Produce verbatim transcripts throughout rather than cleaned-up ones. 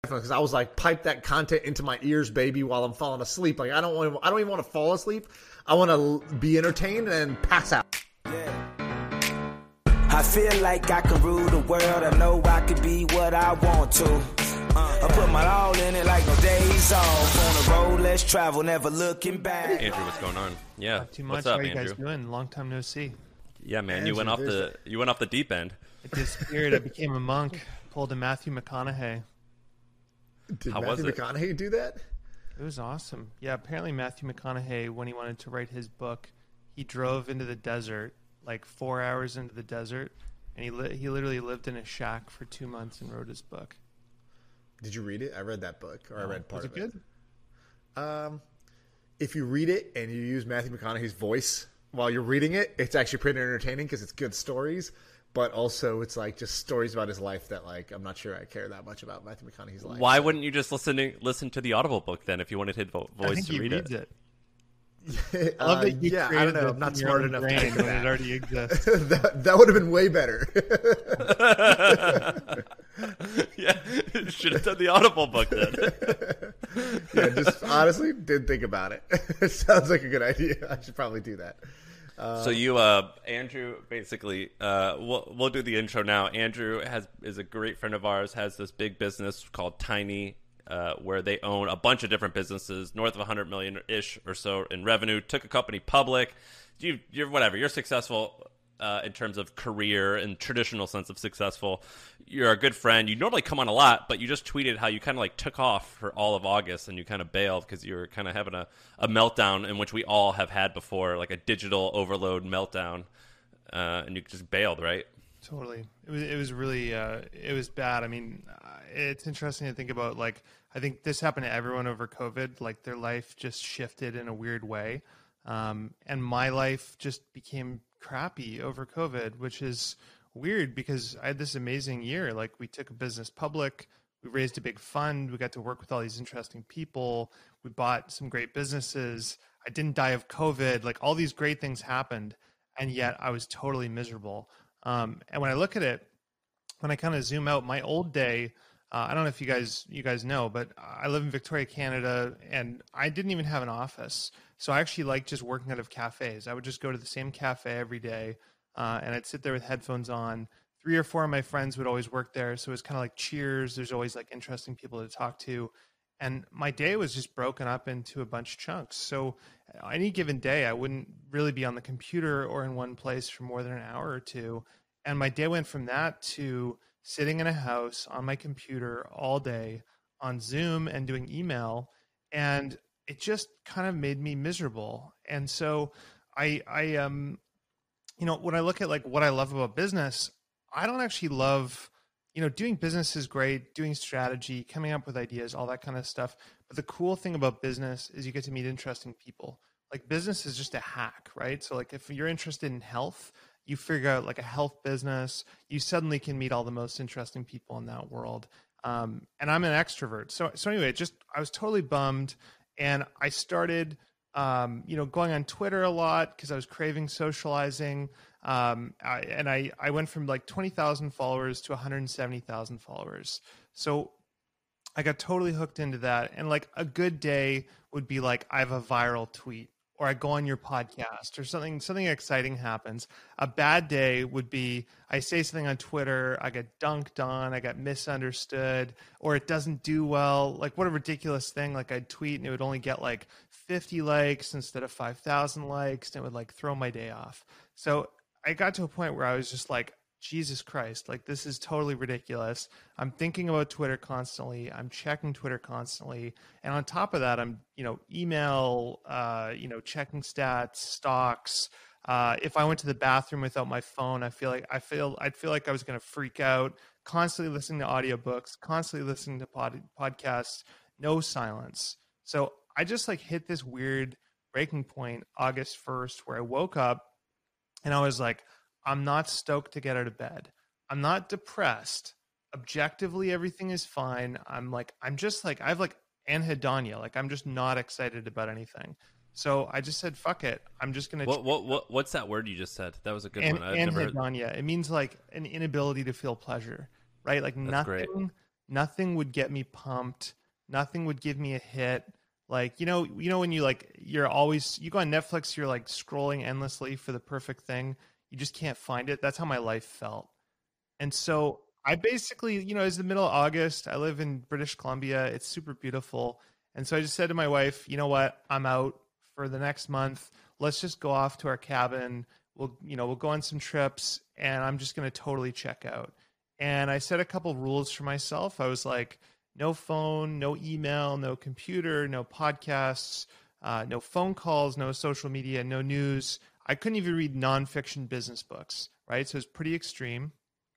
headphones because I was like, pipe that content into my ears, baby, while I'm falling asleep. Like I don't want, I don't even want to fall asleep. I want to be entertained and pass out. Yeah. I feel like I can rule the world. I know I could be what I want to. Uh, I put my all in it like no days off. On the road, let's travel, never looking back. Andrew, what's going on? Yeah, Not too much. what's up, How are you Andrew? guys doing? Long time no see. Yeah, man, Andrew, you went off there's the you went off the deep end. I disappeared. I became a monk. Pulled a Matthew McConaughey. Did How Matthew was it? McConaughey do that? It was awesome. Yeah, apparently Matthew McConaughey, when he wanted to write his book, he drove into the desert, like four hours into the desert, and he li- he literally lived in a shack for two months and wrote his book. Did you read it? I read that book, or I read part Was it of it. good? Um, if you read it and you use Matthew McConaughey's voice while you're reading it, it's actually pretty entertaining because it's good stories, but also it's like just stories about his life that like I'm not sure I care that much about Matthew McConaughey's life. Why so. wouldn't you just listen to, listen to the Audible book then if you wanted his vo- I voice think to he read reads it? it. I love Uh, that you yeah, I created don't know. this I'm not in your smart own enough to brain do when that. it already exists. that that would have been way better. Yeah, should have done the Audible book then. Yeah, just honestly didn't think about it. It sounds like a good idea. I should probably do that. So you, uh, Andrew, basically, uh, we'll we'll do the intro now. Andrew has is a great friend of ours. Has this big business called Tiny, uh, where they own a bunch of different businesses, north of a hundred million ish or so in revenue. Took a company public. You, you're whatever. You're successful uh, in terms of career and traditional sense of successful. You're a good friend. You normally come on a lot, but you just tweeted how you kind of like took off for all of August and you kind of bailed because you were kind of having a, a meltdown in which we all have had before, like a digital overload meltdown, uh, and you just bailed, right? Totally. It was it was really uh, it was bad. I mean, uh, it's interesting to think about. Like, I think this happened to everyone over COVID. Like, their life just shifted in a weird way, um, and my life just became crappy over COVID, which is weird because I had this amazing year. Like, we took a business public, we raised a big fund, we got to work with all these interesting people, we bought some great businesses. I didn't die of COVID. Like, all these great things happened, and yet I was totally miserable. Um, and when I look at it, when I kind of zoom out, my old day, uh, I don't know if you guys you guys know, but I live in Victoria, Canada, and I didn't even have an office. So I actually like just working out of cafes. I would just go to the same cafe every day, uh, and I'd sit there with headphones on. Three or four of my friends would always work there, so it was kind of like cheers. There's always like interesting people to talk to. And my day was just broken up into a bunch of chunks. So any given day, I wouldn't really be on the computer or in one place for more than an hour or two. And my day went from that to sitting in a house on my computer all day on Zoom and doing email. And it just kind of made me miserable. And so I, I, um, you know, when I look at like what I love about business, I don't actually love, you know, doing business is great, doing strategy, coming up with ideas, all that kind of stuff. But the cool thing about business is you get to meet interesting people. Like, business is just a hack, right? So like if you're interested in health, you figure out like a health business, you suddenly can meet all the most interesting people in that world. Um, and I'm an extrovert. So, so anyway, just, I was totally bummed. And I started, um, you know, going on Twitter a lot because I was craving socializing. Um, I, and I, I went from like twenty thousand followers to one hundred seventy thousand followers. So I got totally hooked into that. And like a good day would be like, I have a viral tweet, or I go on your podcast, or something, something exciting happens. A bad day would be, I say something on Twitter, I get dunked on, I got misunderstood, or it doesn't do well. Like, what a ridiculous thing. Like, I'd tweet and it would only get like fifty likes instead of five thousand likes, and it would like throw my day off. So I got to a point where I was just like, Jesus Christ, like, this is totally ridiculous. I'm thinking about Twitter constantly. I'm checking Twitter constantly. And on top of that, I'm, you know, email, uh, you know, checking stats, stocks. Uh, if I went to the bathroom without my phone, I feel like I feel, I'd feel like I was going to freak out, constantly listening to audiobooks, constantly listening to pod, podcasts, no silence. So I just like hit this weird breaking point August first where I woke up and I was like, I'm not stoked to get out of bed. I'm not depressed. Objectively, everything is fine. I'm like, I'm just like, I have like anhedonia. Like, I'm just not excited about anything. So I just said, fuck it. I'm just going to. What, what, what, what's that word you just said? That was a good An- one. I've never heard. Anhedonia. It means like an inability to feel pleasure, right? Like That's nothing, great. nothing would get me pumped. Nothing would give me a hit. Like, you know, you know, when you like, you're always, you go on Netflix, you're like scrolling endlessly for the perfect thing. You just can't find it. That's how my life felt. And so I basically, you know, it's the middle of August. I live in British Columbia. It's super beautiful. And so I just said to my wife, you know what? I'm out for the next month. Let's just go off to our cabin. We'll, you know, we'll go on some trips and I'm just going to totally check out. And I set a couple rules for myself. I was like, no phone, no email, no computer, no podcasts, uh, no phone calls, no social media, no news. I couldn't even read nonfiction business books, right? So it's pretty extreme.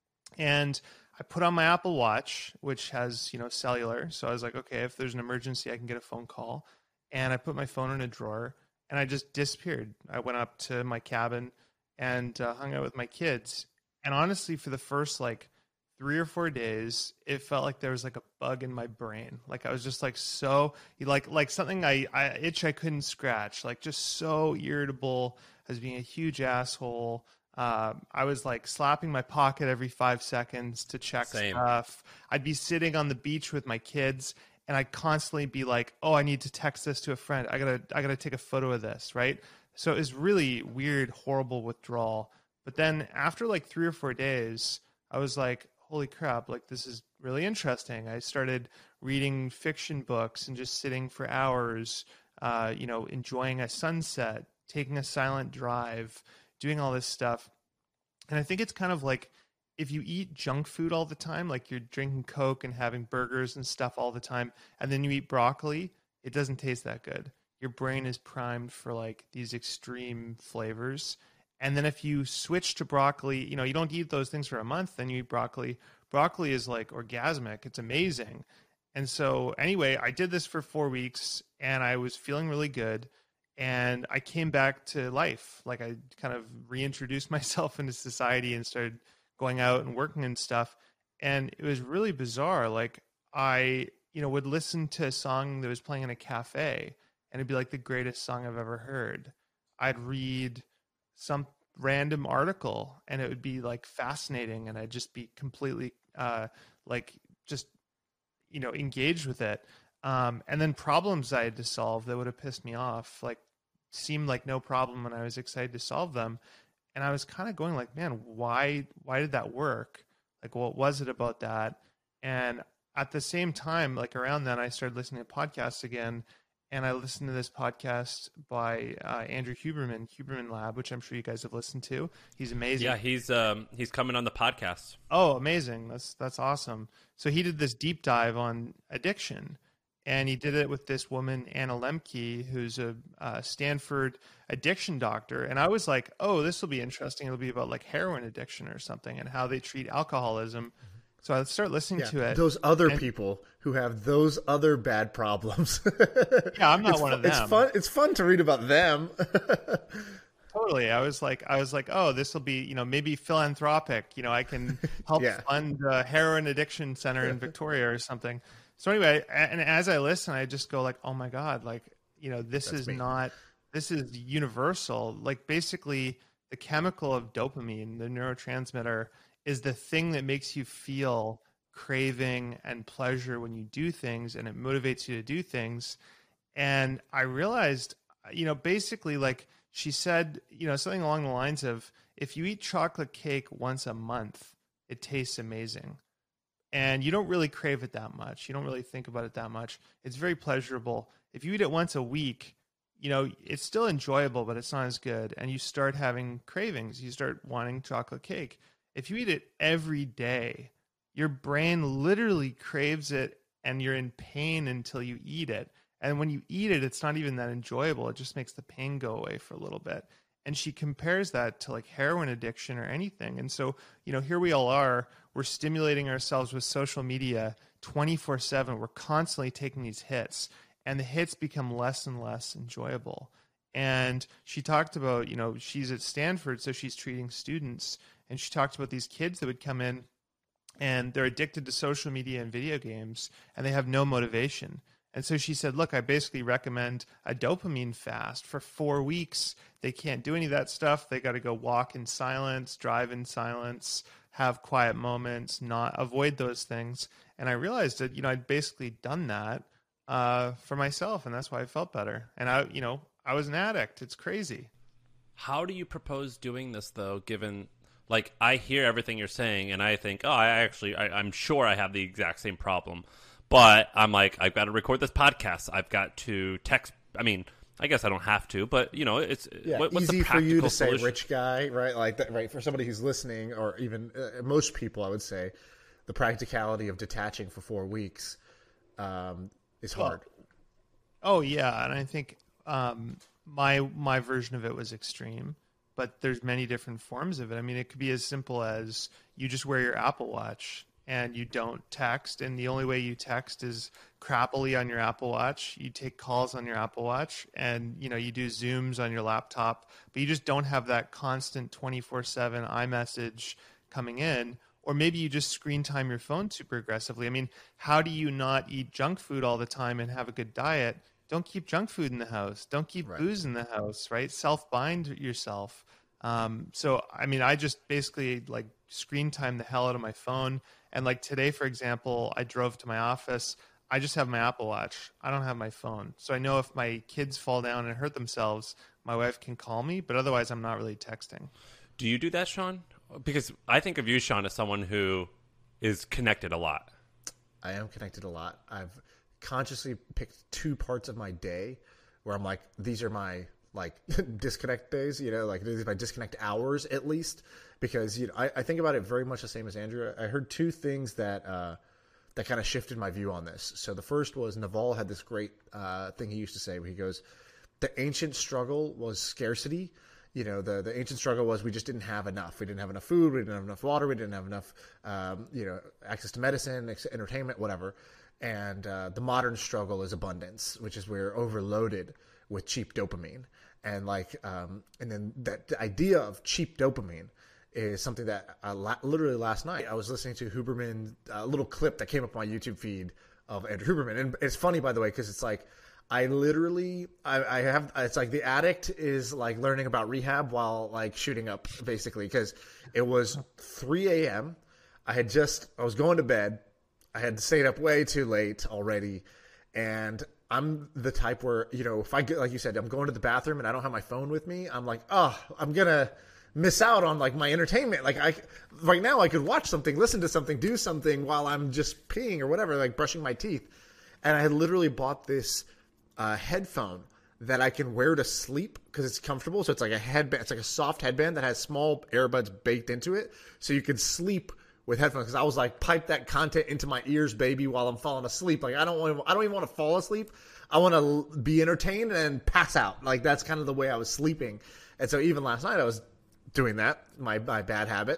And I put on my Apple Watch, which has, you know, cellular. So I was like, okay, if there's an emergency, I can get a phone call. And I put my phone in a drawer and I just disappeared. I went up to my cabin and uh, hung out with my kids. And honestly, for the first like three or four days, it felt like there was like a bug in my brain. Like I was just like so like like something I, I itch I couldn't scratch. Like just so irritable, as being a huge asshole. Uh, I was like slapping my pocket every five seconds to check Same. stuff. I'd be sitting on the beach with my kids, and I'd constantly be like, "Oh, I need to text this to a friend. I gotta I gotta take a photo of this." Right. So it was really weird, horrible withdrawal. But then after like three or four days, I was like, holy crap, like this is really interesting. I started reading fiction books and just sitting for hours, uh, you know, enjoying a sunset, taking a silent drive, doing all this stuff. And I think it's kind of like if you eat junk food all the time, like you're drinking Coke and having burgers and stuff all the time, and then you eat broccoli, it doesn't taste that good. Your brain is primed for like these extreme flavors. And then if you switch to broccoli, you know, you don't eat those things for a month, then you eat broccoli. Broccoli is like orgasmic. It's amazing. And so anyway, I did this for four weeks and I was feeling really good. And I came back to life. Like I kind of reintroduced myself into society and started going out and working and stuff. And it was really bizarre. Like I, you know, would listen to a song that was playing in a cafe and it'd be like the greatest song I've ever heard. I'd read some random article and it would be like fascinating and I'd just be completely uh like just you know engaged with it, um and then problems I had to solve that would have pissed me off like seemed like no problem when I was excited to solve them, and I was kind of going like, man, why why did that work? Like what was it about that? And at the same time, like around then, I started listening to podcasts again. And I listened to this podcast by uh, Andrew Huberman, Huberman Lab, which I'm sure you guys have listened to. He's amazing. Yeah, he's um, he's coming on the podcast. Oh, amazing! That's that's awesome. So he did this deep dive on addiction, and he did it with this woman, Anna Lemke, who's a uh, Stanford addiction doctor. And I was like, oh, this will be interesting. It'll be about like heroin addiction or something, and how they treat alcoholism. So I start listening yeah, to it. Those other and, people who have those other bad problems. Yeah, I'm not it's one fu- of them. It's fun. It's fun to read about them. Totally. I was like, I was like, oh, this will be, you know, maybe philanthropic. You know, I can help Yeah. fund a heroin addiction center in Victoria or something. So anyway, and as I listen, I just go like, oh my God, like, you know, this That's is me. not, this is universal. Like basically the chemical of dopamine, the neurotransmitter, is the thing that makes you feel craving and pleasure when you do things, and it motivates you to do things. And I realized, you know, basically like she said, you know, something along the lines of, if you eat chocolate cake once a month, it tastes amazing. And you don't really crave it that much. You don't really think about it that much. It's very pleasurable. If you eat it once a week, you know, it's still enjoyable, but it's not as good. And you start having cravings. You start wanting chocolate cake. If you eat it every day, your brain literally craves it and you're in pain until you eat it. And when you eat it, it's not even that enjoyable. It just makes the pain go away for a little bit. And she compares that to like heroin addiction or anything. And so, you know, here we all are, we're stimulating ourselves with social media twenty-four seven. We're constantly taking these hits, and the hits become less and less enjoyable. And she talked about, you know, she's at Stanford, so she's treating students. And she talked about these kids that would come in and they're addicted to social media and video games and they have no motivation. And so she said, look, I basically recommend a dopamine fast for four weeks. They can't do any of that stuff. They got to go walk in silence, drive in silence, have quiet moments, not avoid those things. And I realized that, you know, I'd basically done that uh, for myself, and that's why I felt better. And I, you know, I was an addict. It's crazy. How do you propose doing this, though, given, like, I hear everything you're saying, and I think, oh, I actually, I, I'm sure I have the exact same problem. But I'm like, I've got to record this podcast. I've got to text. I mean, I guess I don't have to, but, you know, it's yeah, what, what's easy the for you to solution? say rich guy, right? Like that, right? For somebody who's listening, or even uh, most people, I would say, the practicality of detaching for four weeks um, is hard. Oh, yeah. And I think um, my my version of it was extreme, but there's many different forms of it. I mean, it could be as simple as you just wear your Apple Watch and you don't text, and the only way you text is crappily on your Apple Watch. You take calls on your Apple Watch, and you know you do Zooms on your laptop, but you just don't have that constant twenty-four seven iMessage coming in. Or maybe you just screen time your phone super aggressively. I mean, how do you not eat junk food all the time and have a good diet? Don't keep junk food in the house. Don't keep right. booze in the house, right? Self-bind yourself. Um, so, I mean, I just basically like screen time the hell out of my phone. And like today, for example, I drove to my office. I just have my Apple Watch. I don't have my phone. So I know if my kids fall down and hurt themselves, my wife can call me, but otherwise I'm not really texting. Do you do that, Sean? Because I think of you, Sean, as someone who is connected a lot. I am connected a lot. I've consciously picked two parts of my day where I'm like, these are my like disconnect days, you know, like these are my disconnect hours at least, because you know I, I think about it very much the same as Andrew. I heard two things that uh, that kind of shifted my view on this. So the first was Naval had this great uh, thing he used to say where he goes, the ancient struggle was scarcity. You know, the, the ancient struggle was we just didn't have enough. We didn't have enough food. We didn't have enough water. We didn't have enough, um, you know, access to medicine, entertainment, whatever. And uh, the modern struggle is abundance, which is we're overloaded with cheap dopamine. And like, um, and then that the idea of cheap dopamine is something that I la- literally last night I was listening to Huberman, a little clip that came up on my YouTube feed of Andrew Huberman. And it's funny, by the way, because it's like, I literally, I, I have, it's like the addict is like learning about rehab while like shooting up basically, because it was three a.m. I had just, I was going to bed. I had stayed up way too late already. And I'm the type where, you know, if I get, like you said, I'm going to the bathroom and I don't have my phone with me, I'm like, oh, I'm going to miss out on like my entertainment. Like I, right now I could watch something, listen to something, do something while I'm just peeing or whatever, like brushing my teeth. And I had literally bought this Uh, headphone that I can wear to sleep because it's comfortable. So it's like a headband. It's like a soft headband that has small earbuds baked into it, so you can sleep with headphones. Because I was like, pipe that content into my ears, baby, while I'm falling asleep. Like I don't want. I don't even want to fall asleep. I want to be entertained and pass out. Like that's kind of the way I was sleeping. And so even last night I was doing that. My my bad habit,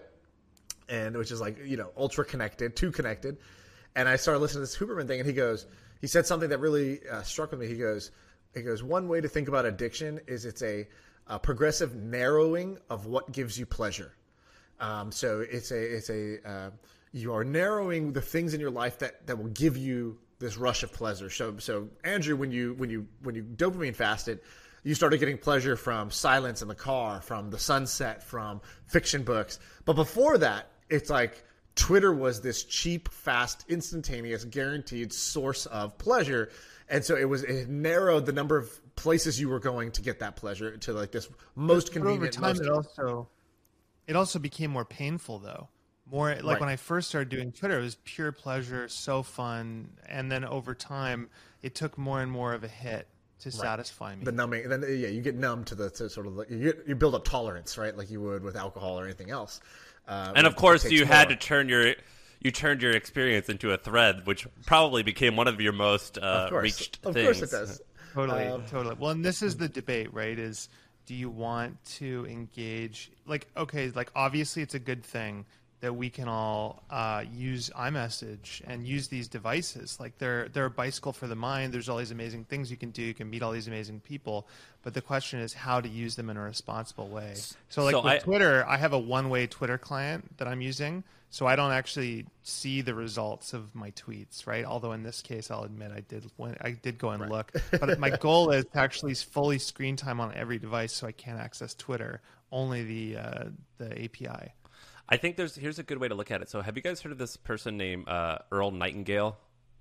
and which is like you know ultra connected, too connected. And I started listening to this Huberman thing, and he goes. He said something that really uh, struck with me. He goes, he goes, one way to think about addiction is it's a, a progressive narrowing of what gives you pleasure. Um, so it's a, it's a, uh, you are narrowing the things in your life that, that will give you this rush of pleasure. So, so Andrew, when you, when you, when you dopamine fasted, you started getting pleasure from silence in the car, from the sunset, from fiction books. But before that, it's like, Twitter was this cheap, fast, instantaneous, guaranteed source of pleasure. And so it was, it narrowed the number of places you were going to get that pleasure to like this most but convenient. Over time, most... it also, it also became more painful though. More like right. when I first started doing Twitter, it was pure pleasure, so fun. And then over time, it took more and more of a hit to right. satisfy me. The numbing, and then yeah, you get numb to the to sort of like, you get, you build up tolerance, right? Like you would with alcohol or anything else. Uh, and of course, you more. had to turn your you turned your experience into a thread, which probably became one of your most uh, of reached of things. Of course, it does. Totally, um, totally. Well, and this is the debate, right? Is do you want to engage? Like, okay, like obviously, it's a good thing that we can all uh, use iMessage and use these devices. Like they're they're a bicycle for the mind. There's all these amazing things you can do. You can meet all these amazing people. But the question is how to use them in a responsible way. So like so with I, Twitter, I have a one-way Twitter client that I'm using. So I don't actually see the results of my tweets, right? Although in this case, I'll admit I did I did go and right. look. But my goal is to actually fully screen time on every device so I can't access Twitter, only the uh, the A P I. I think there's here's a good way to look at it. So have you guys heard of this person named uh, Earl Nightingale?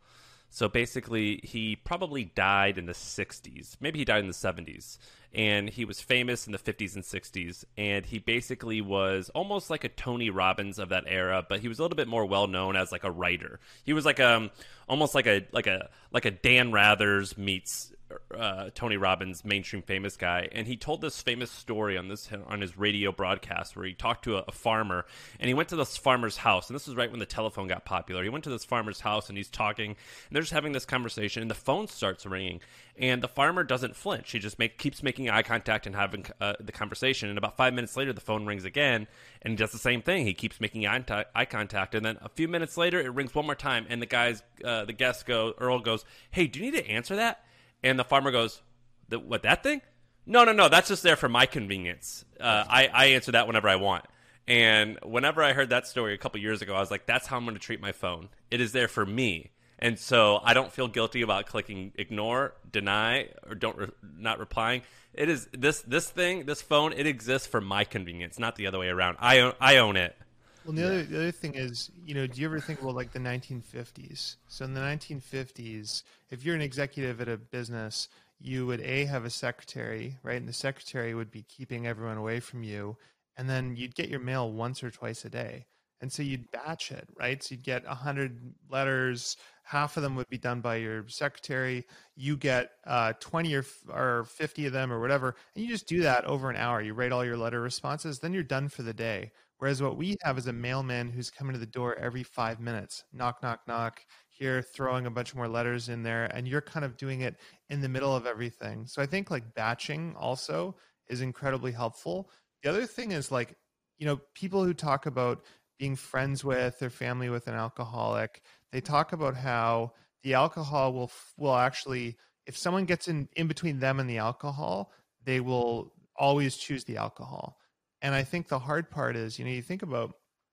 So basically, he probably died in the sixties. Maybe he died in the seventies. And he was famous in the fifties and sixties. And he basically was almost like a Tony Robbins of that era, but he was a little bit more well known as like a writer. He was like um almost like a like a like a Dan Rathers meets uh, Tony Robbins, mainstream famous guy. And he told this famous story on this on his radio broadcast where he talked to a, a farmer, and he went to this farmer's house. And this was right when the telephone got popular. He went to this farmer's house and he's talking, and they're just having this conversation, and the phone starts ringing. And the farmer doesn't flinch. He just make, keeps making eye contact and having uh, the conversation. And about five minutes later, the phone rings again, and he does the same thing. He keeps making eye, t- eye contact. And then a few minutes later, it rings one more time, and the guys, uh, the guest go, Earl goes, "Hey, do you need to answer that?" And the farmer goes, the, "What, that thing? No, no, no. That's just there for my convenience. Uh, I, I answer that whenever I want." And whenever I heard that story a couple years ago, I was like, that's how I'm going to treat my phone. It is there for me. And so I don't feel guilty about clicking ignore, deny, or don't re- not replying. It is this this thing, this phone. It exists for my convenience, not the other way around. I own I own it. Well, the, yeah. other, the other thing is, you know, do you ever think about like the nineteen fifties? So in the nineteen fifties, if you're an executive at a business, you would A, have a secretary, right? And the secretary would be keeping everyone away from you. And then you'd get your mail once or twice a day. And so you'd batch it, right? So you'd get one hundred letters. Half of them would be done by your secretary. You get uh, twenty or, or fifty of them or whatever. And you just do that over an hour. You write all your letter responses. Then you're done for the day. Whereas what we have is a mailman who's coming to the door every five minutes. Knock, knock, knock. Here, throwing a bunch more letters in there. And you're kind of doing it in the middle of everything. So I think like batching also is incredibly helpful. The other thing is like, you know, people who talk about being friends with or family with an alcoholic, they talk about how the alcohol will will actually, if someone gets in, in between them and the alcohol, they will always choose the alcohol. And I think the hard part is, you know, you think about,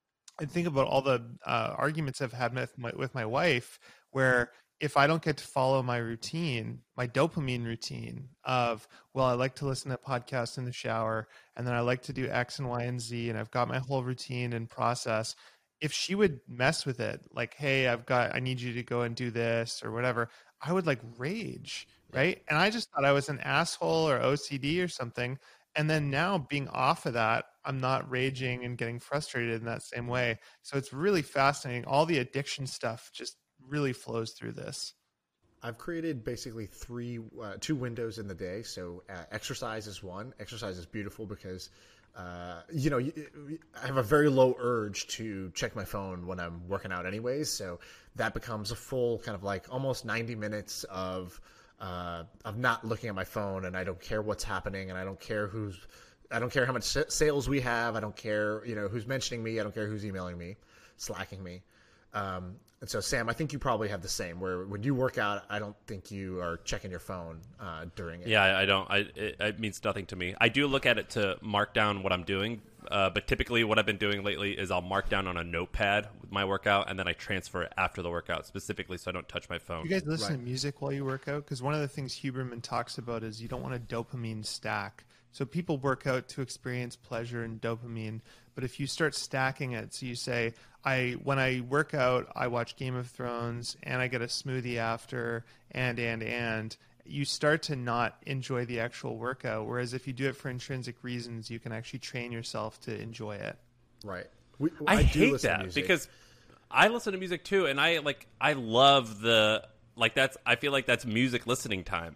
I think about all the uh, arguments I've had with my, with my wife, where if I don't get to follow my routine, my dopamine routine of, well, I like to listen to podcasts in the shower, and then I like to do X and Y and Z, and I've got my whole routine and process. If she would mess with it, like, hey, I've got, I need you to go and do this or whatever, I would like rage, right? And I just thought I was an asshole or O C D or something. And then now being off of that, I'm not raging and getting frustrated in that same way. So it's really fascinating. All the addiction stuff just really flows through this. I've created basically three, uh, two windows in the day. So uh, exercise is one. Exercise is beautiful because, uh, you know, I have a very low urge to check my phone when I'm working out anyways. So that becomes a full kind of like almost ninety minutes of, uh, of not looking at my phone, and I don't care what's happening, and I don't care who's, I don't care how much sales we have. I don't care, you know, who's mentioning me. I don't care who's emailing me, slacking me. Um, and so, Sam, I think you probably have the same, where when you work out, I don't think you are checking your phone uh, during it. Yeah, I, I don't. I, it, it means nothing to me. I do look at it to mark down what I'm doing, uh, but typically what I've been doing lately is I'll mark down on a notepad with my workout, and then I transfer it after the workout, specifically so I don't touch my phone. You guys listen Right. to music while you work out? Because one of the things Huberman talks about is you don't want a dopamine stack. So people work out to experience pleasure and dopamine, but if you start stacking it, so you say, I when I work out, I watch Game of Thrones, and I get a smoothie after, and, and, and, you start to not enjoy the actual workout, whereas if you do it for intrinsic reasons, you can actually train yourself to enjoy it. Right. We, I, do hate listen to that music. because I listen to music too, and I like I love the like that's I feel like that's music listening time.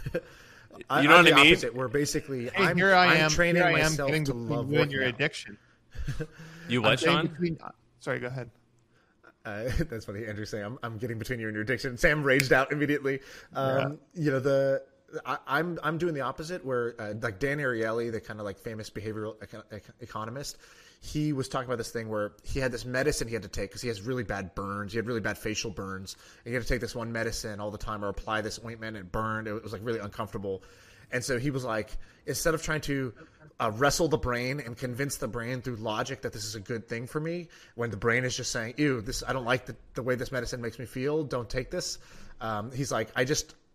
I, You know I'm what I the mean? Opposite, where basically Hey, I'm, here I I'm am, training here I am myself getting to between love you and working your out. addiction. You what, Getting Sean? between- sorry, go ahead. Uh, that's funny. Andrew saying I'm, I'm getting between you and your addiction. Sam raged out immediately. Um, yeah. You know, the I, I'm I'm doing the opposite, where uh, like Dan Ariely, the kind of like famous behavioral econ- econ- economist, he was talking about this thing where he had this medicine he had to take because he has really bad burns. He had really bad facial burns. And he had to take this one medicine all the time or apply this ointment, and it burned. It was like really uncomfortable. And so he was like, instead of trying to uh, wrestle the brain and convince the brain through logic that this is a good thing for me, when the brain is just saying, ew, this I don't like the, the way this medicine makes me feel, don't take this. Um, he's like, I just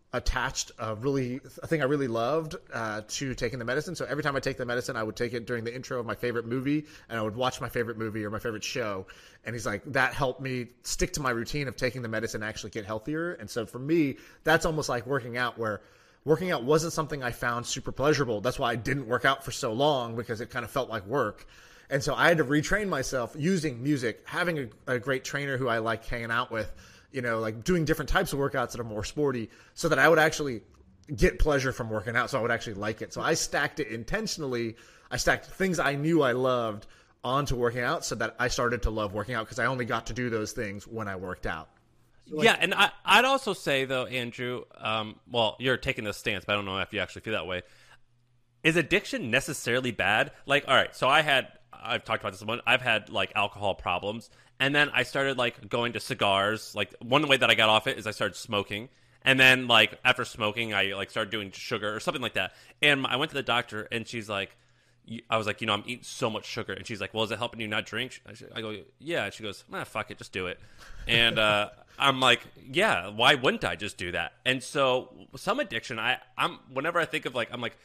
attached a really a thing I really loved uh, to taking the medicine. So every time I take the medicine, I would take it during the intro of my favorite movie, and I would watch my favorite movie or my favorite show. And he's like, that helped me stick to my routine of taking the medicine and actually get healthier. And so for me, that's almost like working out, where working out wasn't something I found super pleasurable. That's why I didn't work out for so long, because it kind of felt like work. And so I had to retrain myself using music, having a, a great trainer who I like hanging out with, you know, like doing different types of workouts that are more sporty, so that I would actually get pleasure from working out. So I would actually like it. So I stacked it intentionally. I stacked things I knew I loved onto working out, so that I started to love working out, because I only got to do those things when I worked out. So like, yeah, and I, I'd also say, though, Andrew, um, well, you're taking this stance, but I don't know if you actually feel that way. Is addiction necessarily bad? Like, all right, so I had, I've talked about this one, I've had, like, alcohol problems. And then I started, like, going to cigars. Like, one way that I got off it is I started smoking. And then, like, after smoking, I, like, started doing sugar or something like that. And I went to the doctor, and she's like, I was like, you know, I'm eating so much sugar. And she's like, well, is it helping you not drink? I go, yeah. And she goes, ah, fuck it, just do it. And uh, I'm like, yeah, why wouldn't I just do that? And so some addiction, I, I'm whenever I think of, like, I'm like,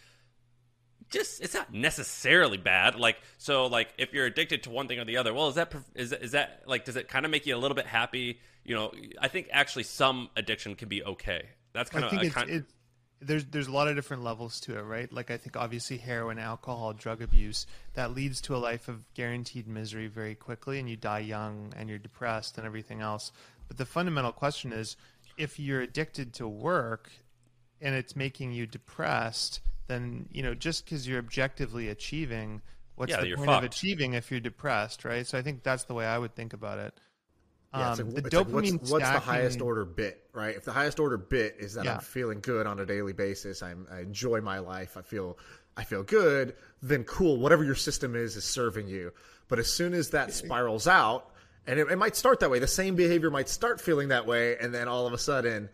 just it's not necessarily bad. Like, so, like, if you're addicted to one thing or the other, well, is that is is that like, does it kind of make you a little bit happy? You know, I think actually some addiction can be okay. That's kind I of think a it's, kind it's there's there's a lot of different levels to it, right? Like, I think obviously heroin, alcohol, drug abuse, that leads to a life of guaranteed misery very quickly, and you die young and you're depressed and everything else. But the fundamental question is, if you're addicted to work and it's making you depressed, then, you know, just because you're objectively achieving, what's yeah, the you're point fucked. of achieving if you're depressed, right? So I think that's the way I would think about it. Yeah, it's Um, like, the it's like, dopamine what's, what's the stacking- highest order bit, right? If the highest order bit is that Yeah. I'm feeling good on a daily basis, I'm, I enjoy my life, I feel I feel good, then cool, whatever your system is is serving you. But as soon as that spirals out, and it, it might start that way, the same behavior might start feeling that way, and then all of a sudden,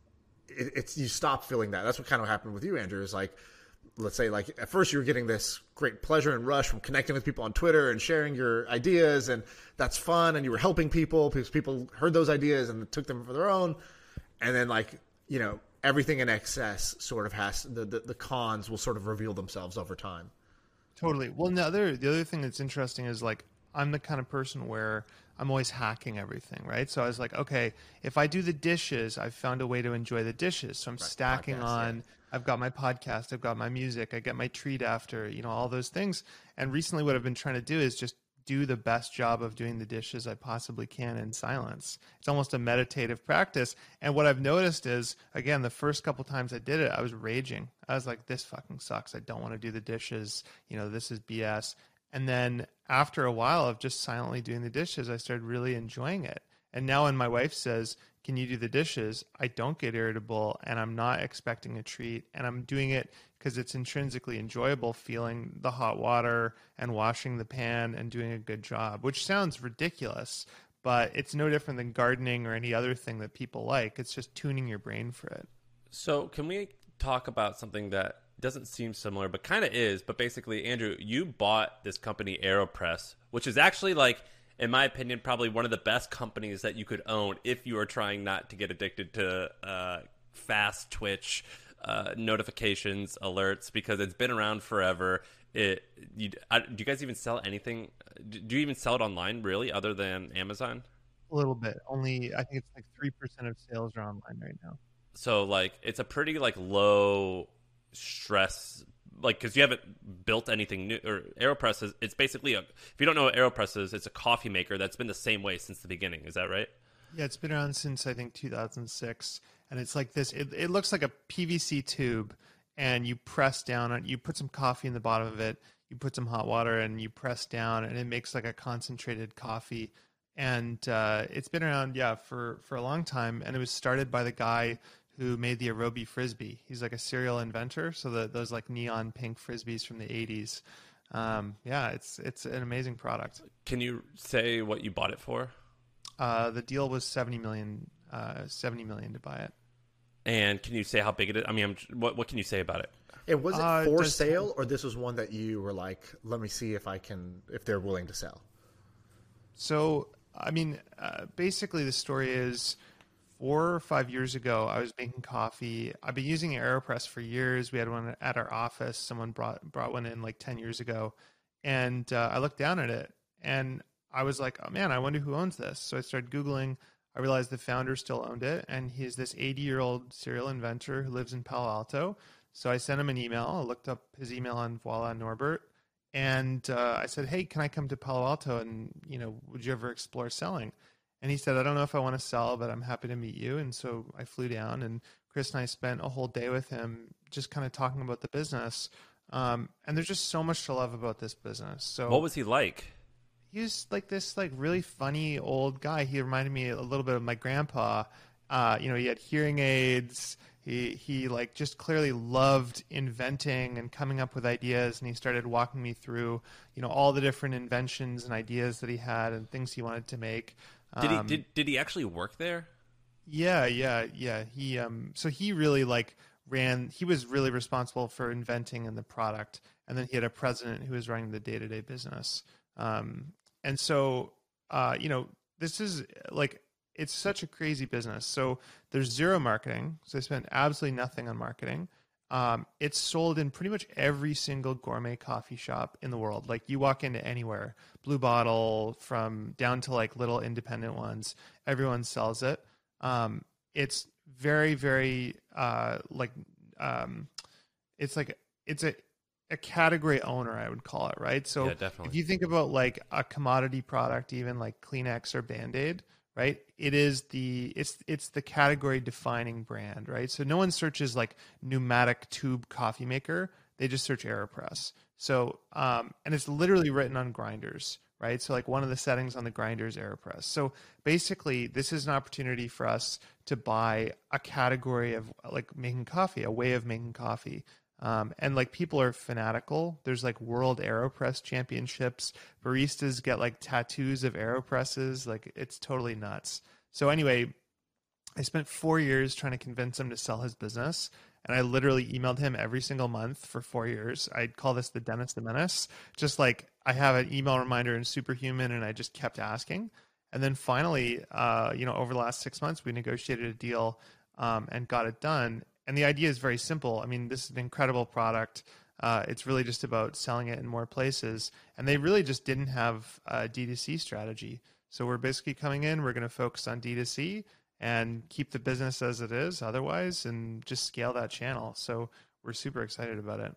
it, it's you stop feeling that. That's what kind of happened with you, Andrew. Is like, let's say, like, at first you were getting this great pleasure and rush from connecting with people on Twitter and sharing your ideas, and that's fun, and you were helping people because people heard those ideas and took them for their own. And then, like, you know, everything in excess sort of has the, the, the cons will sort of reveal themselves over time. Totally. Well, the other the other thing that's interesting is, like, I'm the kind of person where I'm always hacking everything, right? So I was like, okay, if I do the dishes, I've found a way to enjoy the dishes. So I'm Right, stacking podcast, on. yeah. I've got my podcast, I've got my music, I get my treat after, you know, all those things. And recently what I've been trying to do is just do the best job of doing the dishes I possibly can in silence. It's almost a meditative practice. And what I've noticed is, again, the first couple times I did it, I was raging. I was like, this fucking sucks. I don't want to do the dishes. You know, this is B S. And then after a while of just silently doing the dishes, I started really enjoying it. And now when my wife says, can you do the dishes? I don't get irritable, and I'm not expecting a treat, and I'm doing it because it's intrinsically enjoyable, feeling the hot water and washing the pan and doing a good job, which sounds ridiculous, but it's no different than gardening or any other thing that people like. It's just tuning your brain for it. So can we talk about something that doesn't seem similar, but kind of is? But basically, Andrew, you bought this company, AeroPress, which is actually, like, in my opinion, probably one of the best companies that you could own if you are trying not to get addicted to uh, fast twitch uh, notifications, alerts, because it's been around forever. It, you, I, do you guys even sell anything? Do you even sell it online, really, other than Amazon? A little bit. Only, I think it's like three percent of sales are online right now. So, like, it's a pretty, like, low stress, like, because you haven't built anything new. Or AeroPress is, it's basically a, if you don't know what AeroPress is, it's a coffee maker that's been the same way since the beginning. Is that right? Yeah, it's been around since, I think, two thousand six, and it's like this. It, it looks like a P V C tube, and you press down on. You put some coffee in the bottom of it. You put some hot water, and you press down, and it makes like a concentrated coffee. And uh, it's been around, yeah, for for a long time. And it was started by the guy who made the Aerobi Frisbee. He's like a serial inventor. So the, those like neon pink Frisbees from the eighties. Um, yeah, it's it's an amazing product. Can you say what you bought it for? Uh, the deal was seventy million, uh, seventy million to buy it. And can you say how big it is? I mean, I'm, what what can you say about it? And was it Uh, for does- sale, or this was one that you were like, let me see if I can, if they're willing to sell? So, I mean, uh, basically the story is four or five years ago, I was making coffee. I've been using AeroPress for years. We had one at our office. Someone brought brought one in like ten years ago. And uh, I looked down at it and I was like, oh man, I wonder who owns this. So I started Googling. I realized the founder still owned it. And he's this eighty-year-old serial inventor who lives in Palo Alto. So I sent him an email. I looked up his email on Voila Norbert. And uh, I said, hey, can I come to Palo Alto? And, you know, would you ever explore selling? And he said, I don't know if I want to sell, but I'm happy to meet you. And so I flew down, and Chris and I spent a whole day with him just kind of talking about the business. Um, and there's just so much to love about this business. So what was he like? He was like this like really funny old guy. He reminded me a little bit of my grandpa. Uh, you know, he had hearing aids. He he like just clearly loved inventing and coming up with ideas, and he started walking me through, you know, all the different inventions and ideas that he had and things he wanted to make. Did he Um, did did he actually work there? Yeah, yeah, yeah. He um so he really like ran he was really responsible for inventing and the product, and then he had a president who was running the day-to-day business. Um and so uh you know, this is like it's such a crazy business. So there's zero marketing. So they spent absolutely nothing on marketing. Um, it's sold in pretty much every single gourmet coffee shop in the world. Like you walk into anywhere, Blue Bottle from down to like little independent ones, everyone sells it. Um, it's very, very uh, like um, it's like it's a a category owner, I would call it, right? So Yeah, definitely. if you think about like a commodity product, even like Kleenex or Band-Aid, right? It is the it's it's the category defining brand, right? So no one searches like pneumatic tube coffee maker; they just search AeroPress. So um, and it's literally written on grinders, right? So like one of the settings on the grinder is AeroPress. So basically, this is an opportunity for us to buy a category of like making coffee, a way of making coffee. Um, and like people are fanatical. There's like world AeroPress championships. Baristas get like tattoos of AeroPresses. Like it's totally nuts. So anyway, I spent four years trying to convince him to sell his business. And I literally emailed him every single month for four years. I'd call this the Dennis the Menace. Just like I have an email reminder in Superhuman, and I just kept asking. And then finally, uh, you know, over the last six months, we negotiated a deal um, and got it done. And the idea is very simple. I mean, this is an incredible product. Uh, it's really just about selling it in more places. And they really just didn't have a D two C strategy. So we're basically coming in, we're going to focus on D two C and keep the business as it is otherwise, and just scale that channel. So we're super excited about it.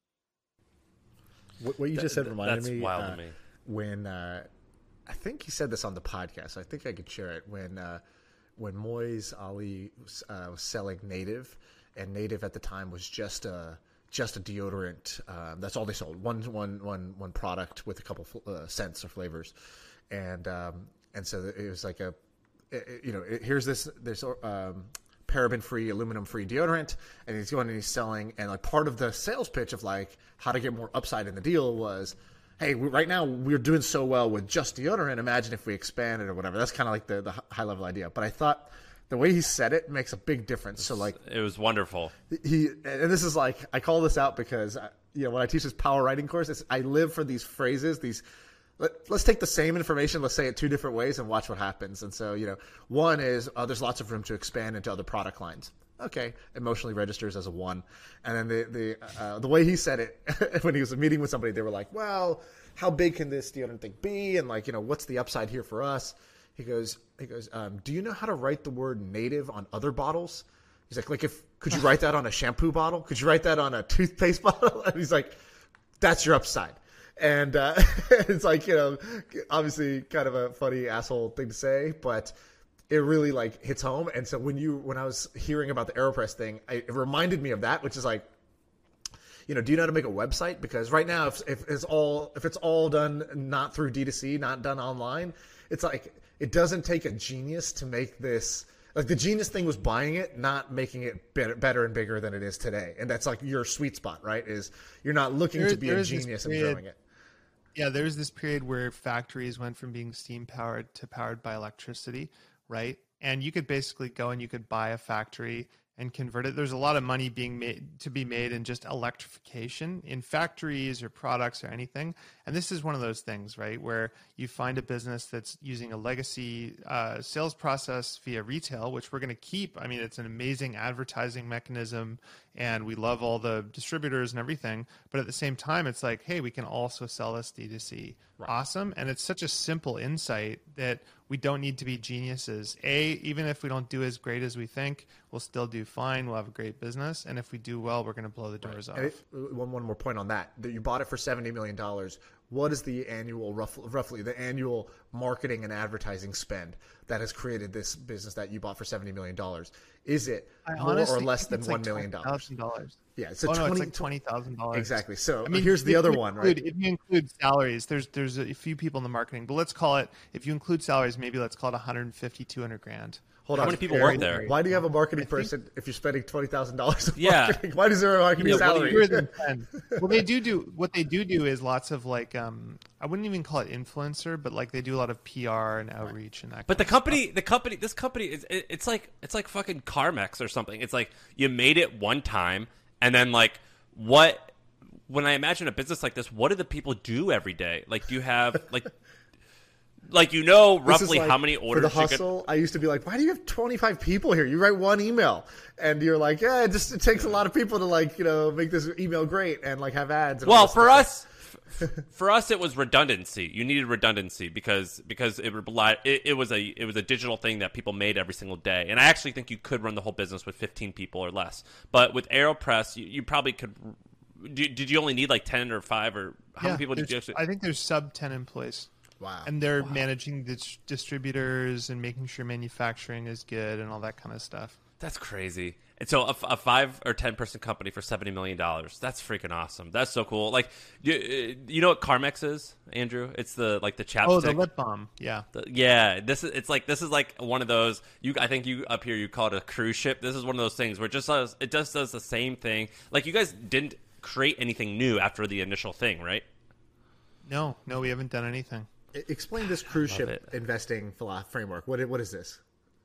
What, what you just said reminded That's me, wild uh, to me. when uh, I think he said this on the podcast. So I think I could share it when uh, when Moise Ali was, uh, was selling Native, and Native at the time was just a just a deodorant. Uh, that's all they sold. One one one one product with a couple uh, scents or flavors, and um, and so it was like a it, you know it, here's this this um, paraben-free, aluminum-free deodorant, and he's going and he's selling, and like part of the sales pitch of like how to get more upside in the deal was, hey, we, right now we're doing so well with just deodorant. Imagine if we expanded or whatever. That's kind of like the, the high-level idea. But I thought the way he said it makes a big difference. So like It was wonderful. he, and this is like, I call this out because, I, you know, when I teach this power writing course, it's, I live for these phrases, these, let, let's take the same information, let's say it two different ways and watch what happens. And so, you know, one is, uh, there's lots of room to expand into other product lines. Okay, emotionally registers as a one. And then the the uh, the way he said it when he was meeting with somebody, they were like, well, how big can this deodorant thing be? And like, you know, what's the upside here for us? He goes, he goes, um, do you know how to write the word native on other bottles? He's like, like if, could you write that on a shampoo bottle? Could you write that on a toothpaste bottle? And he's like, that's your upside. And uh, it's like, you know, obviously kind of a funny asshole thing to say, but it really like hits home. And so when you, when I was hearing about the AeroPress thing, I, it reminded me of that, which is like, you know, do you know how to make a website? Because right now, if, if it's all, if it's all done not through D two C, not done online, it's like, it doesn't take a genius to make this, like the genius thing was buying it, not making it better, better and bigger than it is today. And that's like your sweet spot, right? Is you're not looking There- to be there a is this genius and period- growing it. Yeah, there was this period where factories went from being steam powered to powered by electricity, right? And you could basically go and you could buy a factory and convert it. There's a lot of money being made to be made in just electrification in factories or products or anything. And this is one of those things, right, where you find a business that's using a legacy uh, sales process via retail, which we're going to keep. I mean, it's an amazing advertising mechanism, and we love all the distributors and everything. But at the same time, it's like, hey, we can also sell this D two C. Right. Awesome. And it's such a simple insight that we don't need to be geniuses. A, even if we don't do as great as we think, we'll still do fine. We'll have a great business. And if we do well, we're going to blow the doors right. off. If, one, one more point on that. That you bought it for seventy million dollars. What is the annual, rough, roughly, the annual marketing and advertising spend that has created this business that you bought for seventy million dollars? Is it I more or less than it's one like million dollars? twenty thousand dollars. Yeah, it's, a oh, twenty, no, it's like twenty thousand dollars. Exactly. So I mean, here's the other one, include, right? If you include salaries, there's there's a few people in the marketing, but let's call it, if you include salaries, maybe let's call it one hundred fifty, two hundred grand. Hold How on. many people work there? Why do you have a marketing person if you're spending twenty thousand dollars on Yeah. marketing? Why does there a marketing Yeah, salary? Fewer than ten. Well, they do do what they do do is lots of like um I wouldn't even call it influencer, but like they do a lot of P R and outreach and that. But the kind company, the company, this company is it, it's like it's like fucking Carmex or something. It's like you made it one time, and then like what? When I imagine a business like this, what do the people do every day? Like, do you have like? Like, you know This is roughly like, how many orders for the you could... hustle. I used to be like, why do you have twenty-five people here? You write one email, and you're like, yeah, it just it takes a lot of people to like you know make this email great and like have ads. And all Well, this for stuff. us, f- for us, it was redundancy. You needed redundancy because because it, relied, it it was a it was a digital thing that people made every single day. And I actually think you could run the whole business with fifteen people or less. But with AeroPress, you, you probably could. Did, did you only need like ten or five or how yeah, many people did you there's- actually? I think there's sub ten employees. Wow. And they're managing the dis- distributors and making sure manufacturing is good and all that kind of stuff. That's crazy. And so a, a five or ten person company for seventy million dollars. That's freaking awesome. That's so cool. Like, you, you know what Carmex is, Andrew? It's the like the chapstick. Oh, the lip balm. Yeah. The- yeah, this is it's like this is like one of those you I think you up here you call it a cruise ship. This is one of those things where it just does it just does the same thing. Like, you guys didn't create anything new after the initial thing, right? No, no, we haven't done anything. E- Explain this cruise love ship it. investing philo- framework. What i- what is this?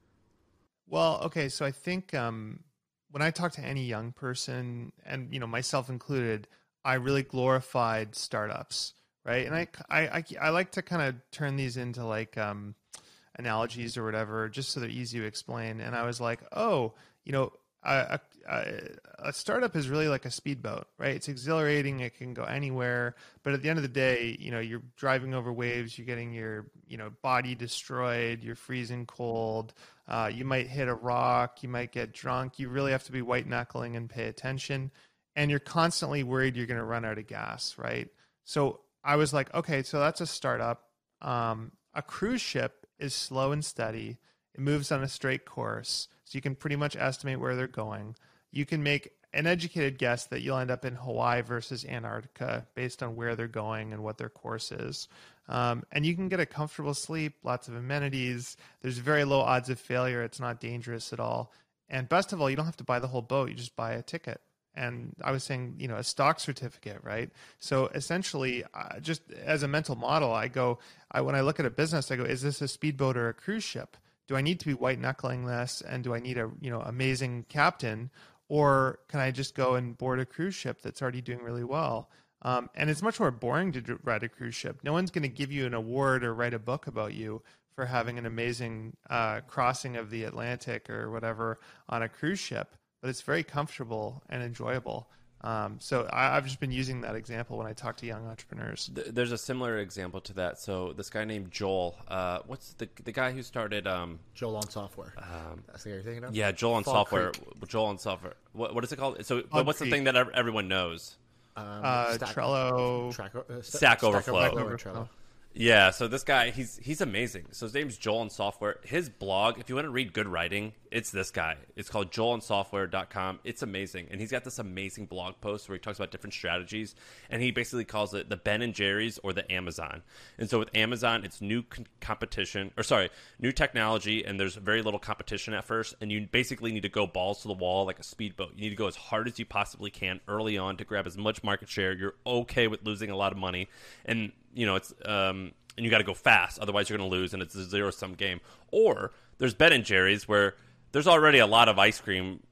Well, okay, so I think um, when I talk to any young person, and you know myself included, I really glorified startups, right? And I I, I, I like to kind of turn these into like um, analogies or whatever, just so they're easy to explain. And I was like, oh, you know, a, a, a startup is really like a speedboat, right? It's exhilarating. It can go anywhere. But at the end of the day, you know, you're driving over waves. You're getting your, you know, body destroyed. You're freezing cold. Uh, you might hit a rock. You might get drunk. You really have to be white knuckling and pay attention. And you're constantly worried you're going to run out of gas, right? So I was like, okay, so that's a startup. Um, a cruise ship is slow and steady. It moves on a straight course. So you can pretty much estimate where they're going. You can make an educated guess that you'll end up in Hawaii versus Antarctica based on where they're going and what their course is. Um, and you can get a comfortable sleep, lots of amenities. There's very low odds of failure. It's not dangerous at all. And best of all, you don't have to buy the whole boat. You just buy a ticket. And I was saying, you know, a stock certificate, right? So essentially, uh, just as a mental model, I go, I, when I look at a business, I go, is this a speedboat or a cruise ship? Do I need to be white knuckling this, and do I need a you know amazing captain, or can I just go and board a cruise ship that's already doing really well? Um, and it's much more boring to do- ride a cruise ship. No one's going to give you an award or write a book about you for having an amazing uh, crossing of the Atlantic or whatever on a cruise ship, but it's very comfortable and enjoyable. Um, so I, I've just been using that example when I talk to young entrepreneurs. Th- There's a similar example to that. So this guy named Joel, uh, what's the the guy who started? Um, Joel on software. um, That's the guy you're thinking of? yeah, Joel on Fall software. Creek. Joel on software. What what is it called? So, but Fog what's the Creek. thing that ev- everyone knows? Um, Uh, Stack- Trello. Track, uh, st- Stack Overflow. and Overflow. Trello. Yeah, so this guy, he's he's amazing. So his name's Joel on Software. His blog, if you want to read good writing, it's this guy. It's called joel on software dot com. It's amazing. And he's got this amazing blog post where he talks about different strategies. And he basically calls it the Ben and Jerry's or the Amazon. And so with Amazon, it's new con- competition, or sorry, new technology, and there's very little competition at first. And you basically need to go balls to the wall like a speedboat. You need to go as hard as you possibly can early on to grab as much market share. You're okay with losing a lot of money. And you know, it's um, and you got to go fast, otherwise you're going to lose, and it's a zero-sum game. Or there's Ben and Jerry's, where there's already a lot of ice cream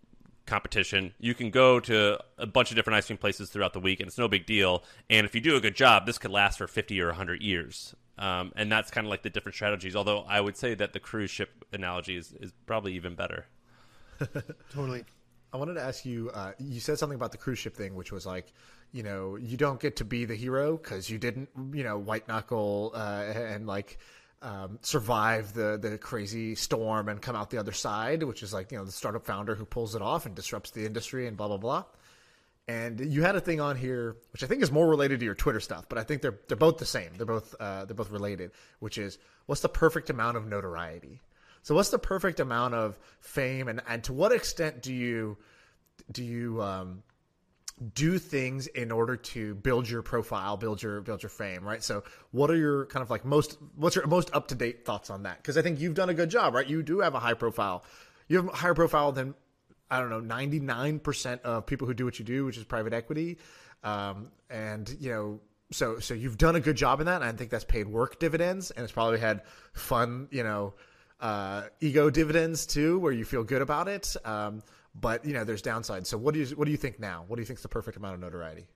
competition. You can go to a bunch of different ice cream places throughout the week, and it's no big deal. And if you do a good job, this could last for fifty or one hundred years. Um, and that's kind of like the different strategies. Although I would say that the cruise ship analogy is, is probably even better. Totally. I wanted to ask you, uh, you said something about the cruise ship thing, which was like, you know, you don't get to be the hero because you didn't, you know, white knuckle uh, and like um, survive the, the crazy storm and come out the other side, which is like, you know, the startup founder who pulls it off and disrupts the industry and blah, blah, blah. And you had a thing on here, which I think is more related to your Twitter stuff, but I think they're they're both the same. They're both uh, they're both related, which is what's the perfect amount of notoriety? So what's the perfect amount of fame, and, and to what extent do you do you um, do things in order to build your profile, build your build your fame, right? So what are your kind of like most what's your most up to date thoughts on that? Because I think you've done a good job, right? You do have a high profile. You have a higher profile than I don't know ninety-nine percent of people who do what you do, which is private equity, um, and you know. So so you've done a good job in that, and I think that's paid work dividends, and it's probably had fun, you know. Uh, ego dividends too, where you feel good about it. Um, but you know, there's downsides. So what do you, what do you think now? What do you think is the perfect amount of notoriety?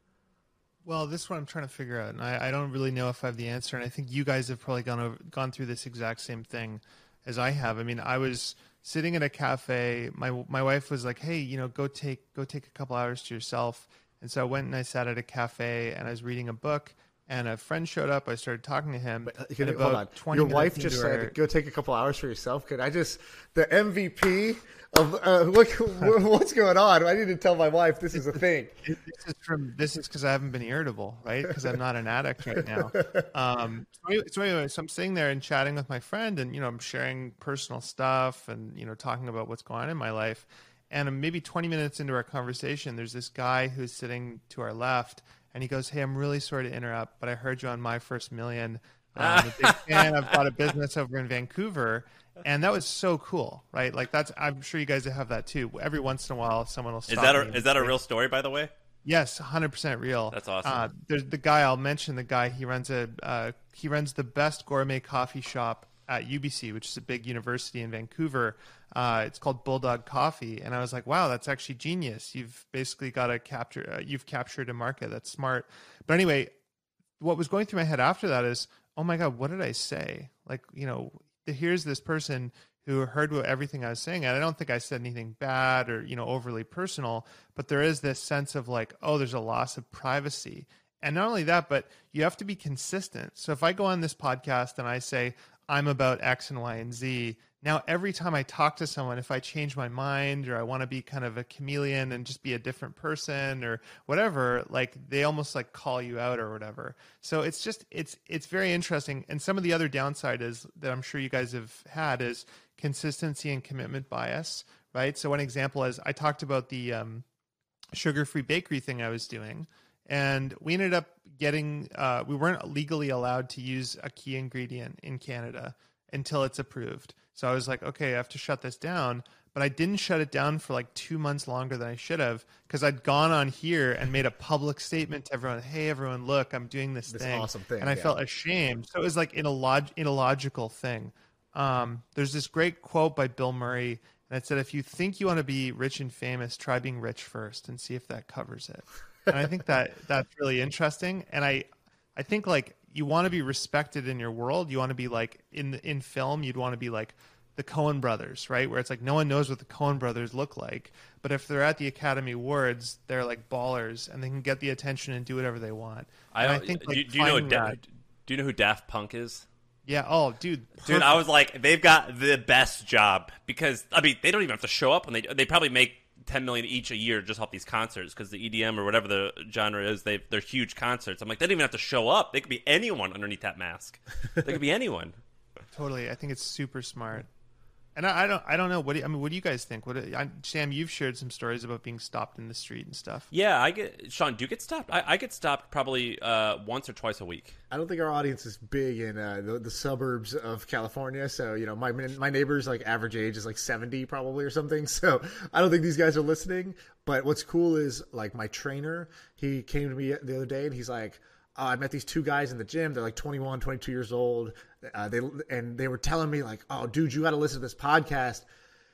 Well, this is what I'm trying to figure out. And I, I don't really know if I have the answer. And I think you guys have probably gone over, gone through this exact same thing as I have. I mean, I was sitting at a cafe. My, my wife was like, hey, you know, go take, go take a couple hours to yourself. And so I went and I sat at a cafe and I was reading a book. And a friend showed up. I started talking to him. But, uh, can, hold on. Your wife just said, our... "Go take a couple hours for yourself." Could I just the M V P of uh, what, what's going on? I need to tell my wife this is a thing. This is from this is because I haven't been irritable, right? Because I'm not an addict right now. Um, so, so anyway, so I'm sitting there and chatting with my friend, and you know, I'm sharing personal stuff, and you know, talking about what's going on in my life. And maybe twenty minutes into our conversation, there's this guy who's sitting to our left. And he goes, hey, I'm really sorry to interrupt, but I heard you on My First Million. Um, I'm a big fan. I've got a business over in Vancouver. And that was so cool, right? Like that's, I'm sure you guys have that too. Every once in a while, someone will stop Is that a, me is that a say, real story, by the way? Yes, one hundred percent real. That's awesome. Uh, there's the guy, I'll mention the guy, he runs a, uh, he runs the best gourmet coffee shop at U B C, which is a big university in Vancouver. Uh, it's called Bulldog Coffee. And I was like, wow, that's actually genius. You've basically got to capture, uh, you've captured a market. That's smart. But anyway, what was going through my head after that is, oh my God, what did I say? Like, you know, here's this person who heard what, everything I was saying. And I don't think I said anything bad or, you know, overly personal, but there is this sense of like, oh, there's a loss of privacy. And not only that, but you have to be consistent. So if I go on this podcast and I say, I'm about X and Y and Z, now every time I talk to someone, if I change my mind or I want to be kind of a chameleon and just be a different person or whatever, like they almost like call you out or whatever. So it's just, it's, it's very interesting. And some of the other downside is that I'm sure you guys have had is consistency and commitment bias, right? So one example is I talked about the um, sugar-free bakery thing I was doing. And we ended up getting, uh, we weren't legally allowed to use a key ingredient in Canada until it's approved. So I was like, okay, I have to shut this down. But I didn't shut it down for like two months longer than I should have because I'd gone on here and made a public statement to everyone, hey, everyone, look, I'm doing this, this thing. awesome thing. And I yeah. felt ashamed. So it was like an illog- an illogical thing. Um, there's this great quote by Bill Murray. And it said, if you think you want to be rich and famous, try being rich first and see if that covers it. And I think that that's really interesting. And I, I think like you want to be respected in your world. You want to be like in in film, you'd want to be like the Coen brothers, right? Where it's like no one knows what the Coen brothers look like. But if they're at the Academy Awards, they're like ballers and they can get the attention and do whatever they want. I, and I think like, do, do you know da- da- do you know who Daft Punk is? Yeah. Oh, dude. Perfect. Dude, I was like, they've got the best job because I mean, they don't even have to show up, and they they probably make ten million each a year just off these concerts because the E D M or whatever the genre is, they they're huge concerts. I'm like, they don't even have to show up. They could be anyone underneath that mask. They could be anyone. Totally, I think it's super smart. And I, I don't, I don't know. What do you, I mean? What do you guys think? What, I, Sam, you've shared some stories about being stopped in the street and stuff. Yeah, I get. Sean, do you get stopped? I, I get stopped probably uh, once or twice a week. I don't think our audience is big in uh, the, the suburbs of California. So you know, my my neighbors like average age is like seventy probably or something. So I don't think these guys are listening. But what's cool is like my trainer. He came to me the other day and he's like, Uh, I met these two guys in the gym. They're like twenty-one, twenty-two years old. Uh, they and they were telling me like, "Oh, dude, you got to listen to this podcast."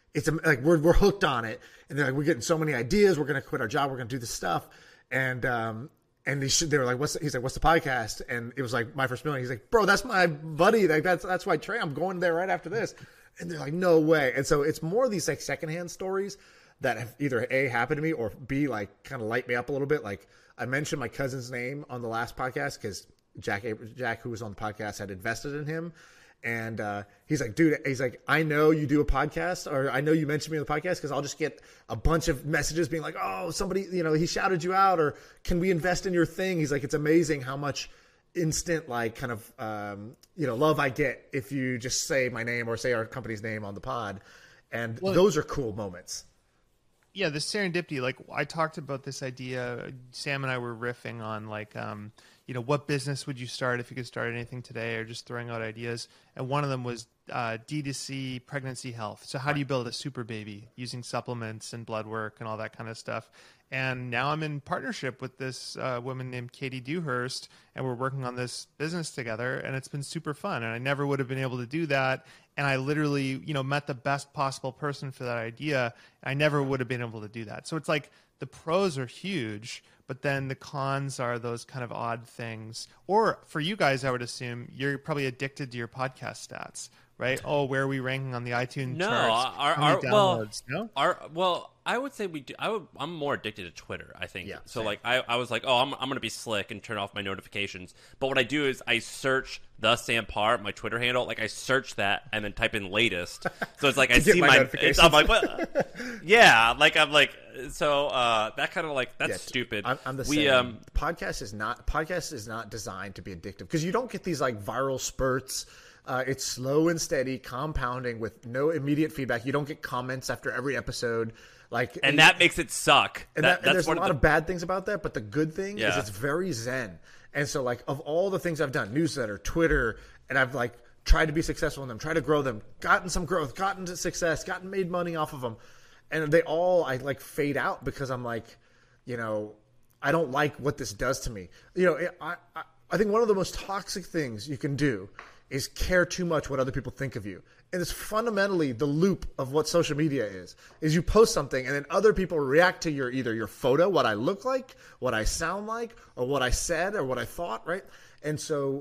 it's like we're we're hooked on it, and they're like, we're getting so many ideas. We're gonna quit our job. We're gonna do this stuff, and um, and they should, they were like, what's the, he's like, what's the podcast? And it was like My First Million. He's like, bro, that's my buddy. Like that's that's why Trey. I'm going there right after this. And they're like, no way. And so it's more of these like secondhand stories that have either A, happened to me, or B, like kind of light me up a little bit. Like I mentioned my cousin's name on the last podcast because Jack, Jack, who was on the podcast, had invested in him. And uh, he's like, dude, he's like, I know you do a podcast, or I know you mentioned me on the podcast because I'll just get a bunch of messages being like, oh, somebody, you know, he shouted you out, or can we invest in your thing? He's like, it's amazing how much instant, like, kind of, um, you know, love I get if you just say my name or say our company's name on the pod. And well, those are cool moments. Yeah, the serendipity, like I talked about this idea, Sam and I were riffing on like, um, you know, what business would you start if you could start anything today, or just throwing out ideas. And one of them was uh, D two C pregnancy health. So how do you build a super baby using supplements and blood work and all that kind of stuff? And now I'm in partnership with this uh, woman named Katie Dewhurst, and we're working on this business together, and it's been super fun. And I never would have been able to do that. And I literally, you know, met the best possible person for that idea. I never would have been able to do that. So it's like the pros are huge, but then the cons are those kind of odd things. Or for you guys, I would assume you're probably addicted to your podcast stats, right? Oh, where are we ranking on the iTunes no, charts? Our, How many our, downloads? well, no, our, well, I would say we do. I would, I'm more addicted to Twitter, I think. Yeah, so same. like, I, I was like, oh, I'm, I'm going to be slick and turn off my notifications. But what I do is I search the Sam Parr, my Twitter handle. Like I search that and then type in latest. So it's like I get see my my. notifications. It's, I'm like, what? Yeah, like I'm like, so uh, that kind of like that's Yeah, stupid. I'm, I'm the we, same. Um, podcast is not podcast is not designed to be addictive because you don't get these like viral spurts. Uh, it's slow and steady, compounding with no immediate feedback. You don't get comments after every episode, like, and that makes it suck. And, that, that, and there's a one lot of, of, the, bad things about that, but the good thing is Yeah. it's very zen. And so, like, of all the things I've done, newsletter, Twitter, and I've like tried to be successful in them, tried to grow them, gotten some growth, gotten to success, gotten made money off of them, and they all I like fade out because I'm like, you know, I don't like what this does to me. You know, I I, I think one of the most toxic things you can do is care too much what other people think of you. And it's fundamentally the loop of what social media is, is you post something and then other people react to your either your photo, what I look like, what I sound like, or what I said or what I thought, right? And so,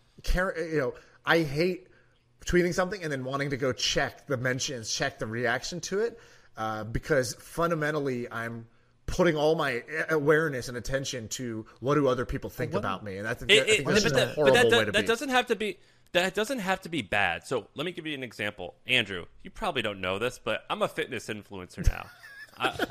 you know, I hate tweeting something and then wanting to go check the mentions, check the reaction to it, uh, because fundamentally I'm putting all my awareness and attention to what do other people think What- about me. And that's, It, I it, think that's but just that, a but horrible that, way that, to that be. doesn't have to be that doesn't have to be bad. So let me give you an example, Andrew. You probably don't know this, but I'm a fitness influencer now. I,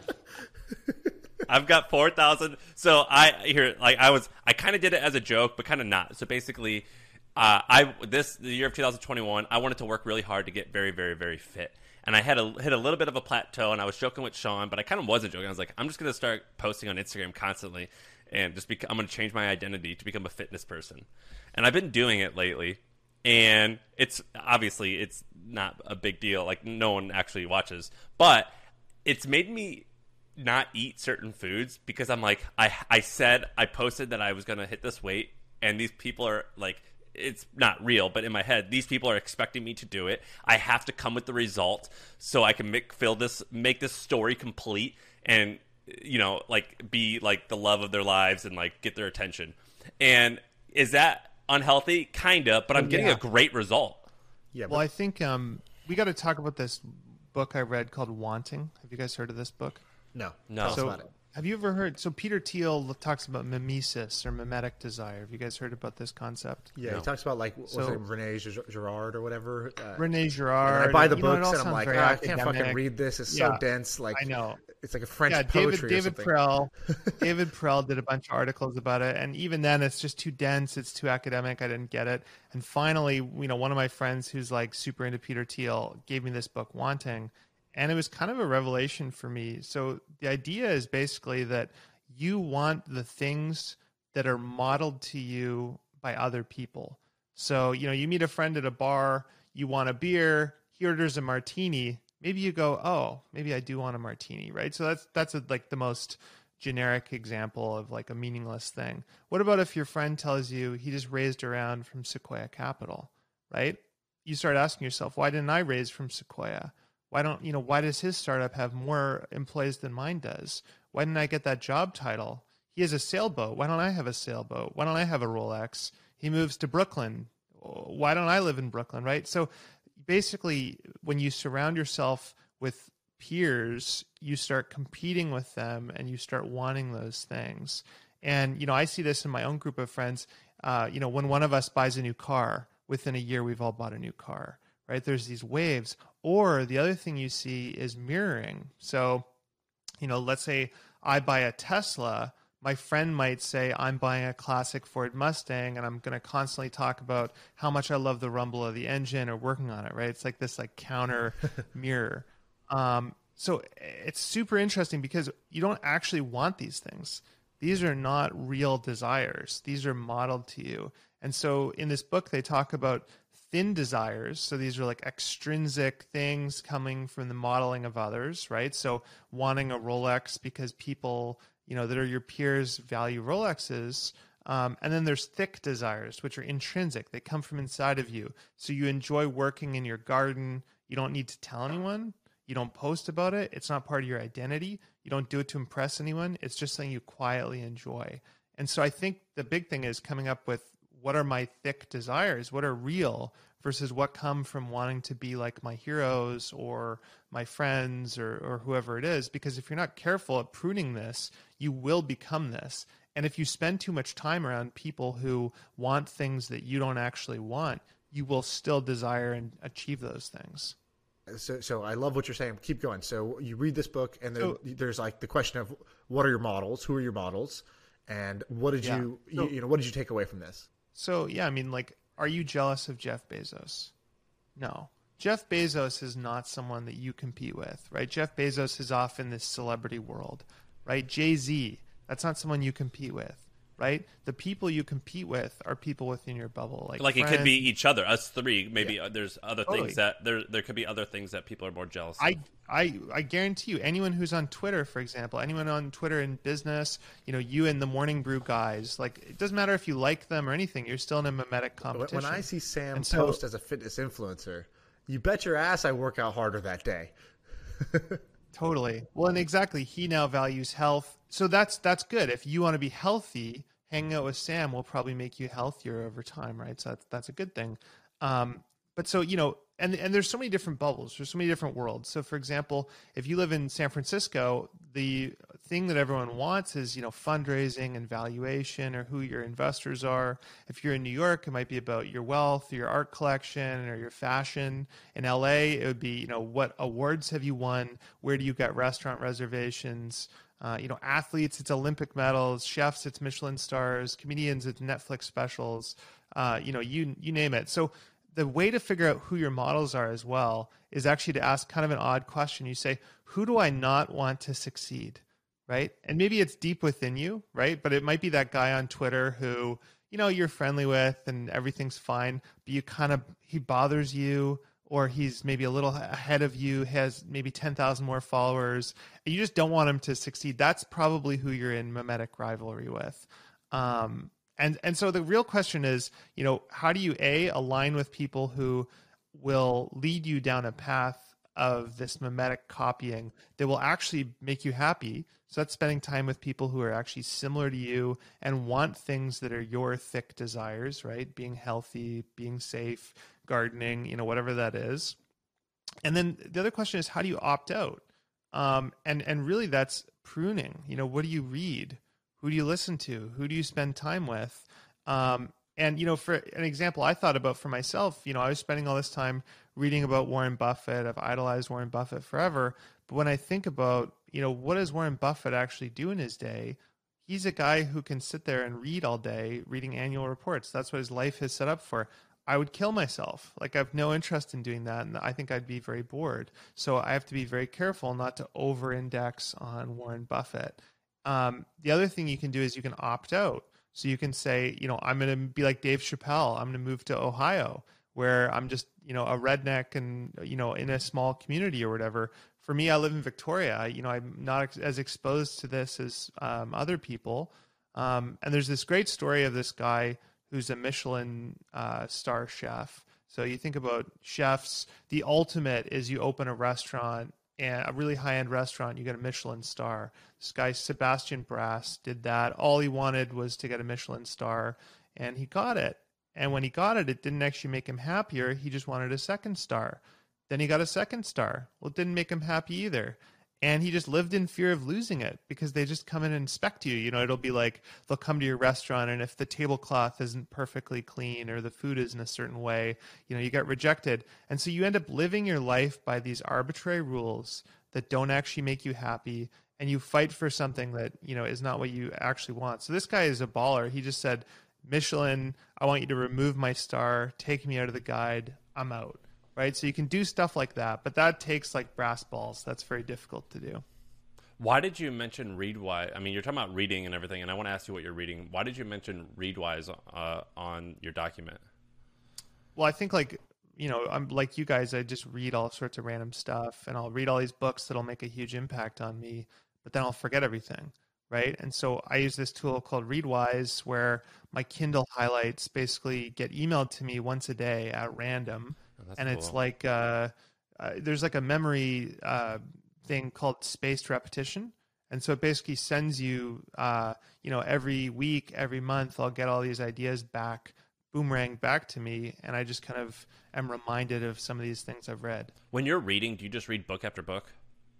I've got four thousand. So I here like I was I kind of did it as a joke, but kind of not. So basically, uh, I this the year of two thousand twenty-one, I wanted to work really hard to get very very very fit. And I had a, hit a little bit of a plateau, and I was joking with Sean, but I kind of wasn't joking. I was like, I'm just going to start posting on Instagram constantly, and just bec- I'm going to change my identity to become a fitness person. And I've been doing it lately, and it's obviously it's not a big deal. Like no one actually watches, but it's made me not eat certain foods because I'm like, I I said I posted that I was going to hit this weight, and these people are like. It's not real, but in my head, these people are expecting me to do it. I have to come with the result so I can make fill this, make this story complete, and you know, like be like the love of their lives and like get their attention. And is that unhealthy? Kinda, but I'm getting Yeah. a great result. Yeah, Well, I think um, we got to talk about this book I read called Wanting. Have you guys heard of this book? no, No. Tell us So, about it. have you ever heard? So, Peter Thiel talks about mimesis or mimetic desire. Have you guys heard about this concept? Yeah, No. he talks about like what's So- her name, Renee Gir- Girard or whatever. Uh, Rene and Girard. I buy the you know, it books all and I'm sounds like, very "Ah, I can't fucking academic. read this. It's Yeah, so dense. Like I know. it's like a French Yeah, poetry David or David something. Prell. David Prell did a bunch of articles about it, and even then, it's just too dense. It's too academic. I didn't get it. And finally, you know, one of my friends who's like super into Peter Thiel gave me this book, Wanting, and it was kind of a revelation for me. So the idea is basically that you want the things that are modeled to you by other people. So, you know, you meet a friend at a bar, you want a beer, he orders a martini. Maybe you go, oh, maybe I do want a martini, right? So that's that's a, like the most generic example of like a meaningless thing. What about if your friend tells you he just raised around from Sequoia Capital, right? You start asking yourself, why didn't I raise from Sequoia? Why don't, you know, why does his startup have more employees than mine does? Why didn't I get that job title? He has a sailboat. Why don't I have a sailboat? Why don't I have a Rolex? He moves to Brooklyn. Why don't I live in Brooklyn, right? So basically, when you surround yourself with peers, you start competing with them and you start wanting those things. And, you know, I see this in my own group of friends. Uh, you know, when one of us buys a new car, within a year, we've all bought a new car, right? There's these waves. Or the other thing you see is mirroring. So, you know, let's say I buy a Tesla. My friend might say, I'm buying a classic Ford Mustang, and I'm going to constantly talk about how much I love the rumble of the engine or working on it, right? It's like this like counter mirror. Um, so it's super interesting because you don't actually want these things. These are not real desires. These are modeled to you. And so in this book, they talk about thin desires. So these are like extrinsic things coming from the modeling of others, right? So wanting a Rolex because people, you know, that are your peers value Rolexes. Um, and then there's thick desires, which are intrinsic. They come from inside of you. So you enjoy working in your garden. You don't need to tell anyone. You don't post about it. It's not part of your identity. You don't do it to impress anyone. It's just something you quietly enjoy. And so I think the big thing is coming up with what are my thick desires? What are real versus what come from wanting to be like my heroes or my friends or, or whoever it is? Because if you're not careful at pruning this, you will become this. And if you spend too much time around people who want things that you don't actually want, you will still desire and achieve those things. So, so I love what you're saying. Keep going. So you read this book, and there, So- there's like the question of what are your models? Who are your models? And what did Yeah. you, So- you, you know, what did you take away from this? So, yeah, I mean, like, are you jealous of Jeff Bezos? No. Jeff Bezos is not someone that you compete with, right? Jeff Bezos is off in this celebrity world, right? Jay-Z, that's not someone you compete with, right? The people you compete with are people within your bubble. Like, Like it friends. could be each other, us three. Maybe Yeah. uh, there's other Totally. things that there there could be other things that people are more jealous of. I, I, I guarantee you, anyone who's on Twitter, for example, anyone on Twitter in business, you know, you and the Morning Brew guys, like, it doesn't matter if you like them or anything, you're still in a mimetic When, competition. when I see Sam And so- post as a fitness influencer, you bet your ass I work out harder that day. Totally. Well, and exactly, he now values health. So that's that's good. If you want to be healthy, hanging out with Sam will probably make you healthier over time, right? So that's that's a good thing. Um, but so, you know, and and there's so many different bubbles. There's so many different worlds. So, for example, if you live in San Francisco, the thing that everyone wants is, you know, fundraising and valuation or who your investors are. If you're in New York, it might be about your wealth, or your art collection, or your fashion. In L A, it would be, you know, what awards have you won? Where do you get restaurant reservations? Uh, you know, athletes, it's Olympic medals. Chefs, it's Michelin stars. Comedians, it's Netflix specials. Uh, you know, you you name it. So the way to figure out who your models are as well is actually to ask kind of an odd question. You say, who do I not want to succeed, right? And maybe it's deep within you, right? But it might be that guy on Twitter who, you know, you're friendly with and everything's fine, but you kind of, he bothers you, or he's maybe a little ahead of you, has maybe ten thousand more followers, and you just don't want him to succeed. That's probably who you're in mimetic rivalry with. Um, and, and so the real question is, you know, how do you A, align with people who will lead you down a path of this mimetic copying that will actually make you happy? So that's spending time with people who are actually similar to you and want things that are your thick desires, right? Being healthy, being safe, gardening, you know, whatever that is. And then the other question is, how do you opt out? Um, and, and really that's pruning. You know, what do you read? Who do you listen to? Who do you spend time with? Um, and, you know, for an example I thought about for myself, you know, I was spending all this time reading about Warren Buffett. I've idolized Warren Buffett forever. But when I think about, you know, what does Warren Buffett actually do in his day? He's a guy who can sit there and read all day, reading annual reports. That's what his life is set up for. I would kill myself. Like, I have no interest in doing that, and I think I'd be very bored. So I have to be very careful not to over-index on Warren Buffett. Um, the other thing you can do is you can opt out. So you can say, you know, I'm going to be like Dave Chappelle. I'm going to move to Ohio, where I'm just, you know, a redneck and, you know, in a small community or whatever. For me, I live in Victoria. You know, I'm not ex- as exposed to this as um, other people. Um, and there's this great story of this guy who's a Michelin uh, star chef. So you think about chefs, the ultimate is you open a restaurant, and a really high-end restaurant, you get a Michelin star. This guy, Sebastian Brass, did that. All he wanted was to get a Michelin star, and he got it. And when he got it, it didn't actually make him happier. He just wanted a second star. Then he got a second star. Well, it didn't make him happy either. And he just lived in fear of losing it because they just come in and inspect you. You know, it'll be like they'll come to your restaurant, and if the tablecloth isn't perfectly clean or the food isn't a certain way, you know, you get rejected. And so you end up living your life by these arbitrary rules that don't actually make you happy, and you fight for something that, you know, is not what you actually want. So this guy is a baller. He just said, Michelin, I want you to remove my star, take me out of the guide, I'm out. Right? So you can do stuff like that, but that takes like brass balls. That's very difficult to do. Why did you mention Readwise? I mean, you're talking about reading and everything, and I want to ask you what you're reading. Why did you mention Readwise uh, on your document? Well, I think like, you know, I'm like you guys, I just read all sorts of random stuff, and I'll read all these books that'll make a huge impact on me, but then I'll forget everything. Right. And so I use this tool called Readwise where my Kindle highlights basically get emailed to me once a day at random. Oh, and cool. It's like uh, uh, there's like a memory uh, thing called spaced repetition. And so it basically sends you, uh, you know, every week, every month, I'll get all these ideas back, boomerang back to me. And I just kind of am reminded of some of these things I've read. When you're reading, do you just read book after book?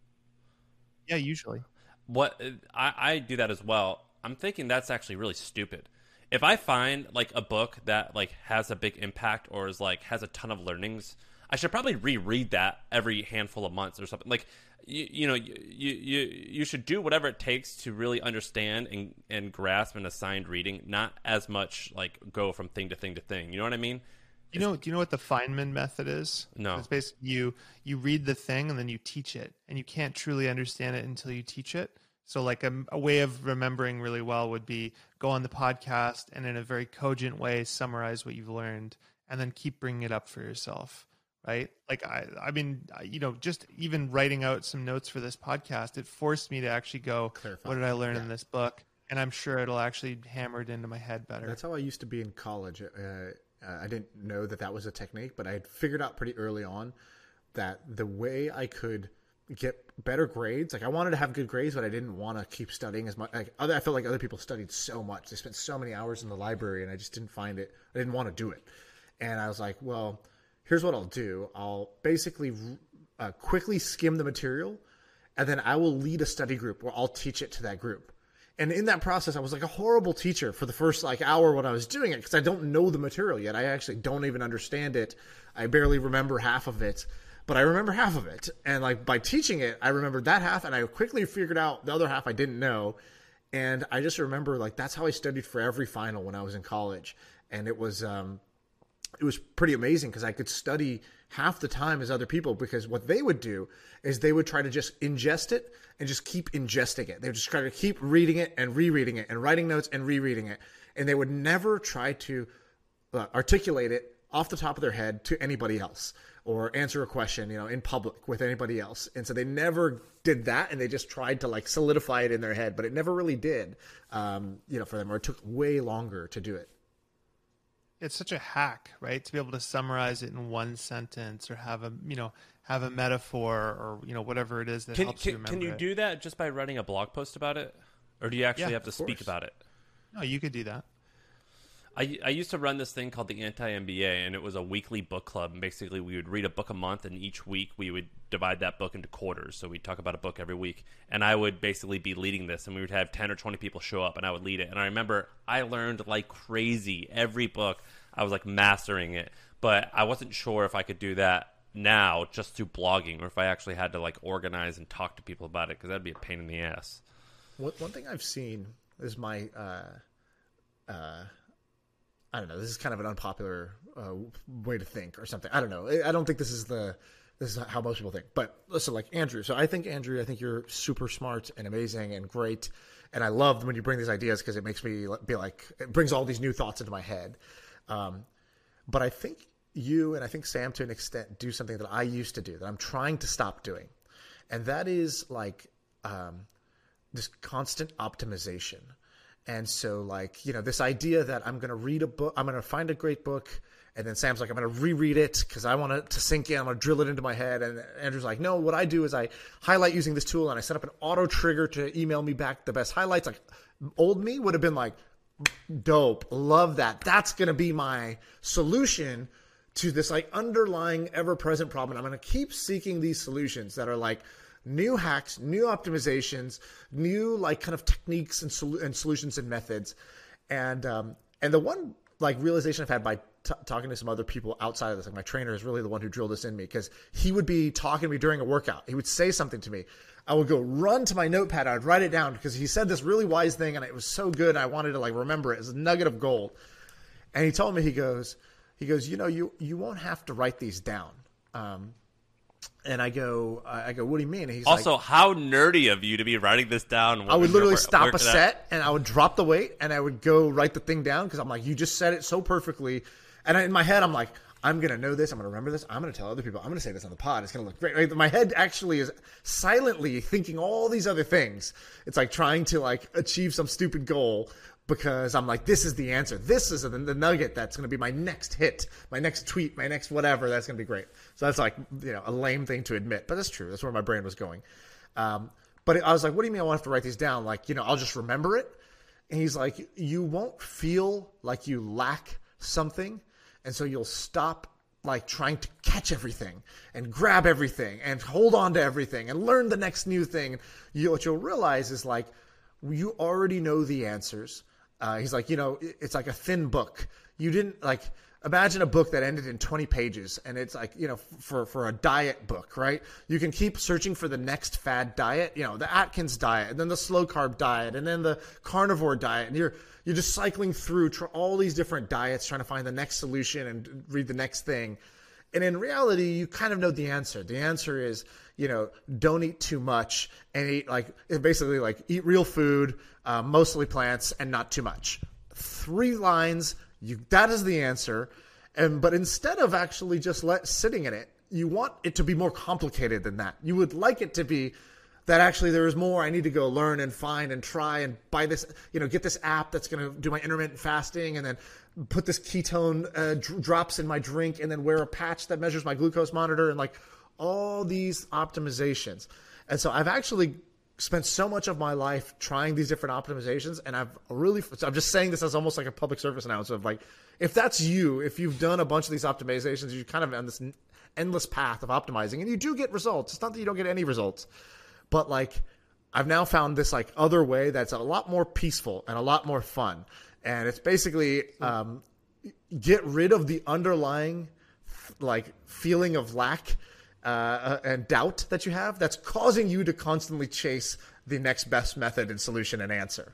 Yeah, usually. What I, I do that as well. I'm thinking that's actually really stupid. If I find like a book that like has a big impact or is like has a ton of learnings, I should probably reread that every handful of months or something. Like you, you know, you, you you should do whatever it takes to really understand and, and grasp an assigned reading, not as much like go from thing to thing to thing. You know what I mean? You know, do you know what the Feynman method is? No. It's basically you you read the thing and then you teach it, and you can't truly understand it until you teach it. So like a, a way of remembering really well would be go on the podcast and in a very cogent way summarize what you've learned, and then keep bringing it up for yourself, right? Like I, I mean, you know, just even writing out some notes for this podcast, it forced me to actually go, Clarify. What did I learn yeah. in this book? And I'm sure it'll actually hammer it into my head better. That's how I used to be in college. Uh, I didn't know that that was a technique, but I had figured out pretty early on that the way I could get better grades, like I wanted to have good grades, but I didn't want to keep studying as much. Like other, I felt like other people studied so much. They spent so many hours in the library, and I just didn't find it. I didn't want to do it. And I was like, well, here's what I'll do. I'll basically uh, quickly skim the material, and then I will lead a study group where I'll teach it to that group. And in that process, I was like a horrible teacher for the first like hour when I was doing it, because I don't know the material yet. I actually don't even understand it. I barely remember half of it, but I remember half of it. And like by teaching it, I remembered that half, and I quickly figured out the other half I didn't know. And I just remember like that's how I studied for every final when I was in college. And it was um, it was pretty amazing because I could study half the time as other people, because what they would do is they would try to just ingest it and just keep ingesting it. They would just try to keep reading it and rereading it and writing notes and rereading it. And they would never try to uh, articulate it off the top of their head to anybody else or answer a question, you know, in public with anybody else. And so they never did that, and they just tried to like solidify it in their head, but it never really did, um, you know, for them, or it took way longer to do it. It's such a hack, right? To be able to summarize it in one sentence, or have a, you know, have a metaphor, or, you know, whatever it is that can, helps can, you remember Can you it. do that just by writing a blog post about it? Or do you actually Yeah, have to speak course. about it? No, you could do that. I, I used to run this thing called the Anti-M B A, and it was a weekly book club. And basically, we would read a book a month, and each week we would divide that book into quarters. So we'd talk about a book every week. And I would basically be leading this, and we would have ten or twenty people show up, and I would lead it. And I remember I learned like crazy. Every book, I was like mastering it. But I wasn't sure if I could do that now just through blogging, or if I actually had to like organize and talk to people about it, because that'd be a pain in the ass. One, one thing I've seen is my... Uh, uh, I don't know. This is kind of an unpopular uh, way to think or something. I don't know. I don't think this is the this is how most people think. But listen, like Andrew. So I think Andrew, I think you're super smart and amazing and great. And I love when you bring these ideas, because it makes me be like, it brings all these new thoughts into my head. Um, but I think you and I think Sam, to an extent, do something that I used to do that I'm trying to stop doing, and that is like um, this constant optimization. And so, like, you know, this idea that I'm going to read a book, I'm going to find a great book, and then Sam's like, I'm going to reread it because I want it to sink in. I'm going to drill it into my head. And Andrew's like, no, what I do is I highlight using this tool, and I set up an auto trigger to email me back the best highlights. Like, old me would have been like, dope, love that. That's going to be my solution to this like underlying ever-present problem. I'm going to keep seeking these solutions that are like new hacks, new optimizations, new like kind of techniques and, sol- and solutions and methods. And um, and the one like realization I've had by t- talking to some other people outside of this, like my trainer is really the one who drilled this in me, because he would be talking to me during a workout. He would say something to me. I would go run to my notepad. I would write it down because he said this really wise thing, and it was so good. I wanted to like remember it as a nugget of gold. And he told me, he goes, he goes, you know, you you won't have to write these down. Um, and I go, I go, what do you mean? And he's also, like, how nerdy of you to be writing this down. I would literally work, stop work a set and I would drop the weight and I would go write the thing down because I'm like, you just said it so perfectly. And I, in my head, I'm like, I'm going to know this. I'm going to remember this. I'm going to tell other people. I'm going to say this on the pod. It's going to look great. Right? My head actually is silently thinking all these other things. It's like trying to like achieve some stupid goal because I'm like, this is the answer. This is the, the nugget that's going to be my next hit, my next tweet, my next whatever. That's going to be great. So that's like, you know, a lame thing to admit, but that's true. That's where my brain was going. Um, but I was like, what do you mean I won't have to write these down? Like, you know, I'll just remember it. And he's like, you won't feel like you lack something. And so you'll stop like trying to catch everything and grab everything and hold on to everything and learn the next new thing. You, what you'll realize is like, you already know the answers. Uh, he's like, you know, it's like a thin book. You didn't like, imagine a book that ended in twenty pages and it's like, you know, for, for a diet book, right? You can keep searching for the next fad diet, you know, the Atkins diet and then the slow carb diet and then the carnivore diet. And you're, you're just cycling through tr- all these different diets, trying to find the next solution and read the next thing. And in reality, you kind of know the answer. The answer is, you know, don't eat too much and eat like, basically like eat real food, uh, mostly plants and not too much. Three lines. You, that is the answer. And, but instead of actually just let sitting in it, you want it to be more complicated than that. You would like it to be that actually there is more. I need to go learn and find and try and buy this, you know, get this app that's going to do my intermittent fasting and then put this ketone uh, d- drops in my drink and then wear a patch that measures my glucose monitor and like all these optimizations. And so I've actually spent so much of my life trying these different optimizations, and I've really, so I'm just saying this as almost like a public service announcement of like, if that's you, if you've done a bunch of these optimizations, you're kind of on this endless path of optimizing, and you do get results. It's not that you don't get any results, but like, I've now found this like other way that's a lot more peaceful and a lot more fun. And it's basically um, get rid of the underlying like feeling of lack Uh, and doubt that you have that's causing you to constantly chase the next best method and solution and answer.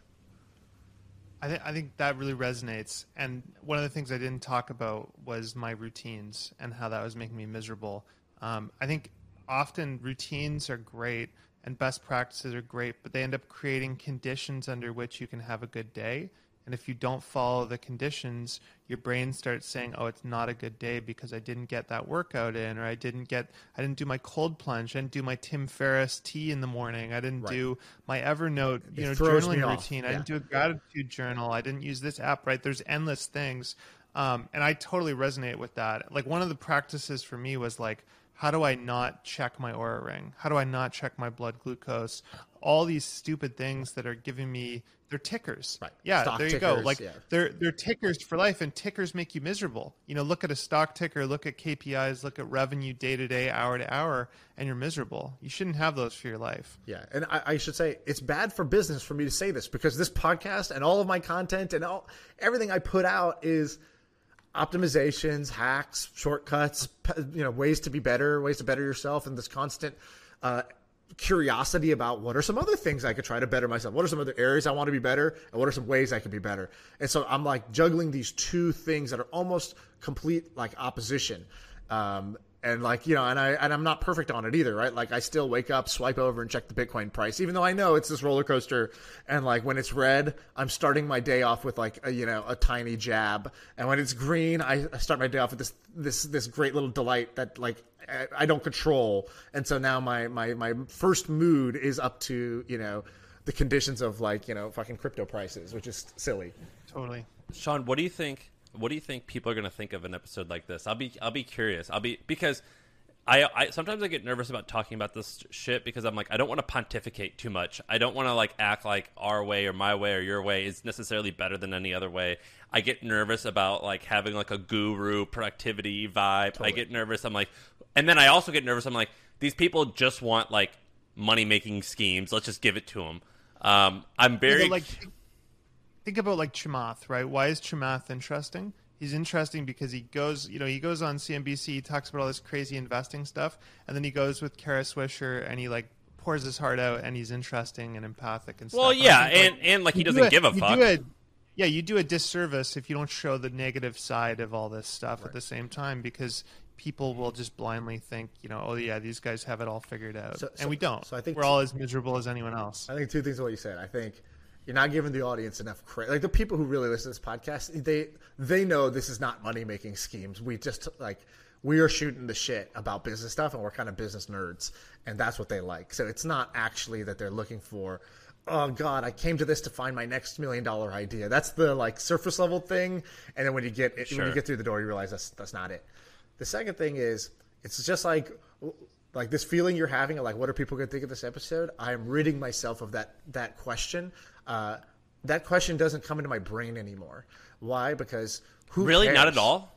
I, th- I think that really resonates. And one of the things I didn't talk about was my routines and how that was making me miserable. Um, I think often routines are great and best practices are great, but they end up creating conditions under which you can have a good day. And if you don't follow the conditions, your brain starts saying, oh, it's not a good day because I didn't get that workout in, or I didn't get, I didn't do my cold plunge. I didn't do my Tim Ferriss tea in the morning. I didn't right. do my Evernote, you it know, journaling routine. Yeah. I didn't do a gratitude journal. I didn't use this app, right? There's endless things. Um, and I totally resonate with that. Like one of the practices for me was like, how do I not check my Oura ring? How do I not check my blood glucose? All these stupid things that are giving me, they're tickers. Right. Yeah, stock there you tickers, go. Like yeah. they're they're tickers for life, and tickers make you miserable. You know, look at a stock ticker, look at K P Is, look at revenue day to day, hour to hour, and you're miserable. You shouldn't have those for your life. Yeah, and I, I should say it's bad for business for me to say this because this podcast and all of my content and all everything I put out is optimizations, hacks, shortcuts, you know, ways to be better, ways to better yourself, and this constant uh, curiosity about what are some other things I could try to better myself? What are some other areas I want to be better? And what are some ways I can be better? And so I'm like juggling these two things that are almost complete like opposition. Um, and like, you know, and I, and I'm not perfect on it either, right? Like I still wake up, swipe over and check the Bitcoin price, even though I know it's this roller coaster. And like when it's red, I'm starting my day off with like a, you know, a tiny jab. And when it's green, I, I start my day off with this, this, this great little delight that like I, I don't control. And so now my, my, my first mood is up to, you know, the conditions of like, you know, fucking crypto prices, which is silly. Totally. Sean, what do you think? What do you think people are going to think of an episode like this? I'll be I'll be curious. I'll be because I, I sometimes I get nervous about talking about this shit because I'm like I don't want to pontificate too much. I don't want to like act like our way or my way or your way is necessarily better than any other way. I get nervous about like having like a guru productivity vibe. Totally. I get nervous. I'm like, and then I also get nervous. I'm like, these people just want like money making schemes. Let's just give it to them. Um, I'm very yeah, like. Think about like Chamath, right? Why is Chamath interesting? He's interesting because he goes, you know, he goes on C N B C, he talks about all this crazy investing stuff, and then he goes with Kara Swisher and he like pours his heart out, and he's interesting and empathic and stuff. Well, yeah, and and, like, and like he doesn't do a, give a fuck. A, yeah, you do a disservice if you don't show the negative side of all this stuff right. at the same time, because people will just blindly think, you know, oh yeah, these guys have it all figured out, so, and so, we don't. So I think we're all as miserable as anyone else. I think two things of what you said. I think you're not giving the audience enough credit. Like the people who really listen to this podcast, they they know this is not money making schemes. We just like we are shooting the shit about business stuff, and we're kind of business nerds, and that's what they like. So it's not actually that they're looking for, oh God, I came to this to find my next million dollar idea. That's the like surface level thing, and then when you get it, sure. when you get through the door, you realize that's that's not it. The second thing is it's just like. Like this feeling you're having of like, what are people going to think of this episode? I'm ridding myself of that that question. Uh, that question doesn't come into my brain anymore. Why? Because who really cares? Not at all.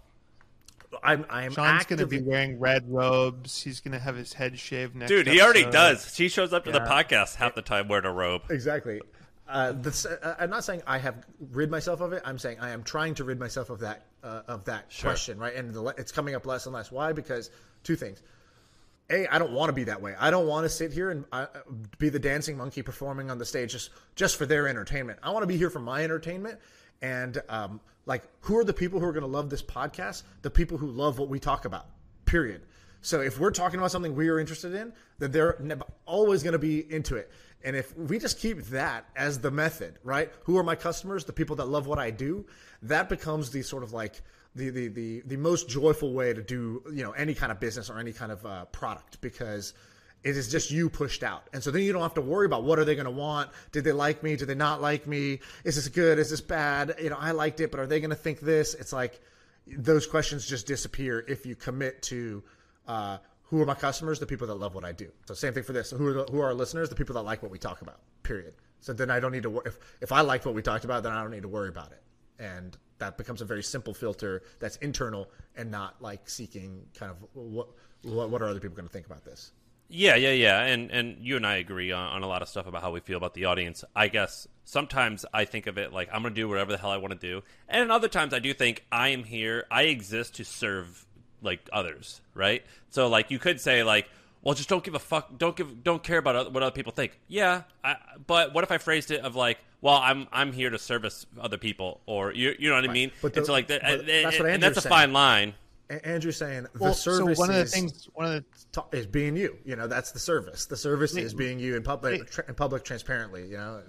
I'm I'm Sean's actively... going to be wearing red robes. He's going to have his head shaved next. Dude, he episode. already does. He shows up to Yeah. the podcast half the time wearing a robe. Exactly. Uh, this, uh, I'm not saying I have rid myself of it. I'm saying I am trying to rid myself of that uh, of that Sure. question, right? And the, it's coming up less and less. Why? Because two things. A, I don't want to be that way. I don't want to sit here and uh, be the dancing monkey performing on the stage just, just for their entertainment. I want to be here for my entertainment. And um, like, who are the people who are going to love this podcast? The people who love what we talk about, period. So if we're talking about something we are interested in, then they're always going to be into it. And if we just keep that as the method, right? Who are my customers? The people that love what I do. That becomes the sort of like the the the, the most joyful way to do, you know, any kind of business or any kind of uh, product, because it is just you pushed out. And so then you don't have to worry about what are they going to want? Did they like me? Did they not like me? Is this good? Is this bad? You know, I liked it, but are they going to think this? It's like those questions just disappear if you commit to uh, who are my customers? The people that love what I do. So same thing for this. So who are the, who are our listeners? The people that like what we talk about, period. So then I don't need to worry. If, if I liked what we talked about, then I don't need to worry about it. And that becomes a very simple filter that's internal and not like seeking kind of what what, what are other people going to think about this? Yeah, yeah, yeah. And and you and I agree on, on a lot of stuff about how we feel about the audience. I guess sometimes I think of it like I'm going to do whatever the hell I want to do. And other times I do think I am here. I exist to serve like others, right? So like you could say like, well, just don't give a fuck. Don't give. Don't care about other, what other people think. Yeah, I, but what if I phrased it of like, well, I'm I'm here to service other people, or you you know what I mean? But the, and so like that, but and, that's what and Andrew's that's a saying. fine line. A- Andrew's saying the Well, service so one of the is, things, one of the ta- is being you. You know, that's the service. The service is being you in public, Wait. tra- in public, transparently. You know.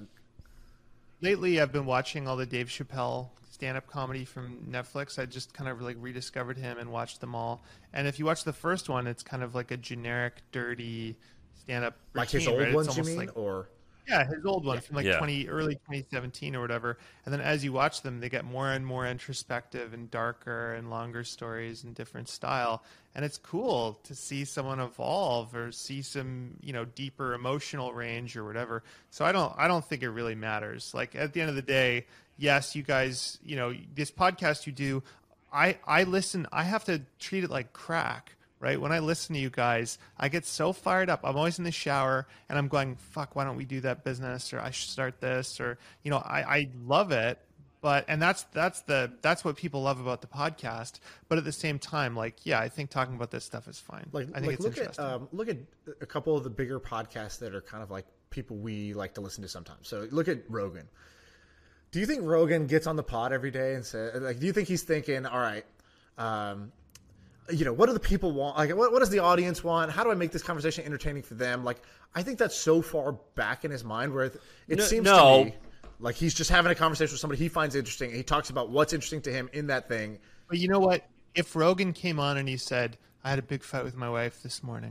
lately I've been watching all the Dave Chappelle stand-up comedy from Netflix. I just kind of like rediscovered him and watched them all. And if you watch the first one, it's kind of like a generic, dirty stand-up Like routine, his old right? It's ones, you almost mean, like- or Yeah, his old one from like Yeah. twenty early twenty seventeen or whatever. And then as you watch them, they get more and more introspective and darker and longer stories and different style. And it's cool to see someone evolve or see some, you know, deeper emotional range or whatever. So I don't I don't think it really matters. Like at the end of the day, yes, you guys, you know, this podcast you do, I I listen, I have to treat it like crack. Right? When I listen to you guys, I get so fired up. I'm always in the shower and I'm going, fuck, why don't we do that business? Or I should start this, or, you know, I, I love it. But, and that's, that's the, that's what people love about the podcast. But at the same time, like, yeah, I think talking about this stuff is fine. like, I think like it's look at interesting. um, look at a couple of the bigger podcasts that are kind of like people we like to listen to sometimes. So look at Rogan. Do you think Rogan gets on the pod every day and say, like, do you think he's thinking, all right, um, you know, what do the people want? Like, what, what does the audience want? How do I make this conversation entertaining for them? Like, I think that's so far back in his mind where it, it No- seems no. to me like he's just having a conversation with somebody he finds interesting. And he talks about what's interesting to him in that thing. But you know what? If Rogan came on and he said, I had a big fight with my wife this morning,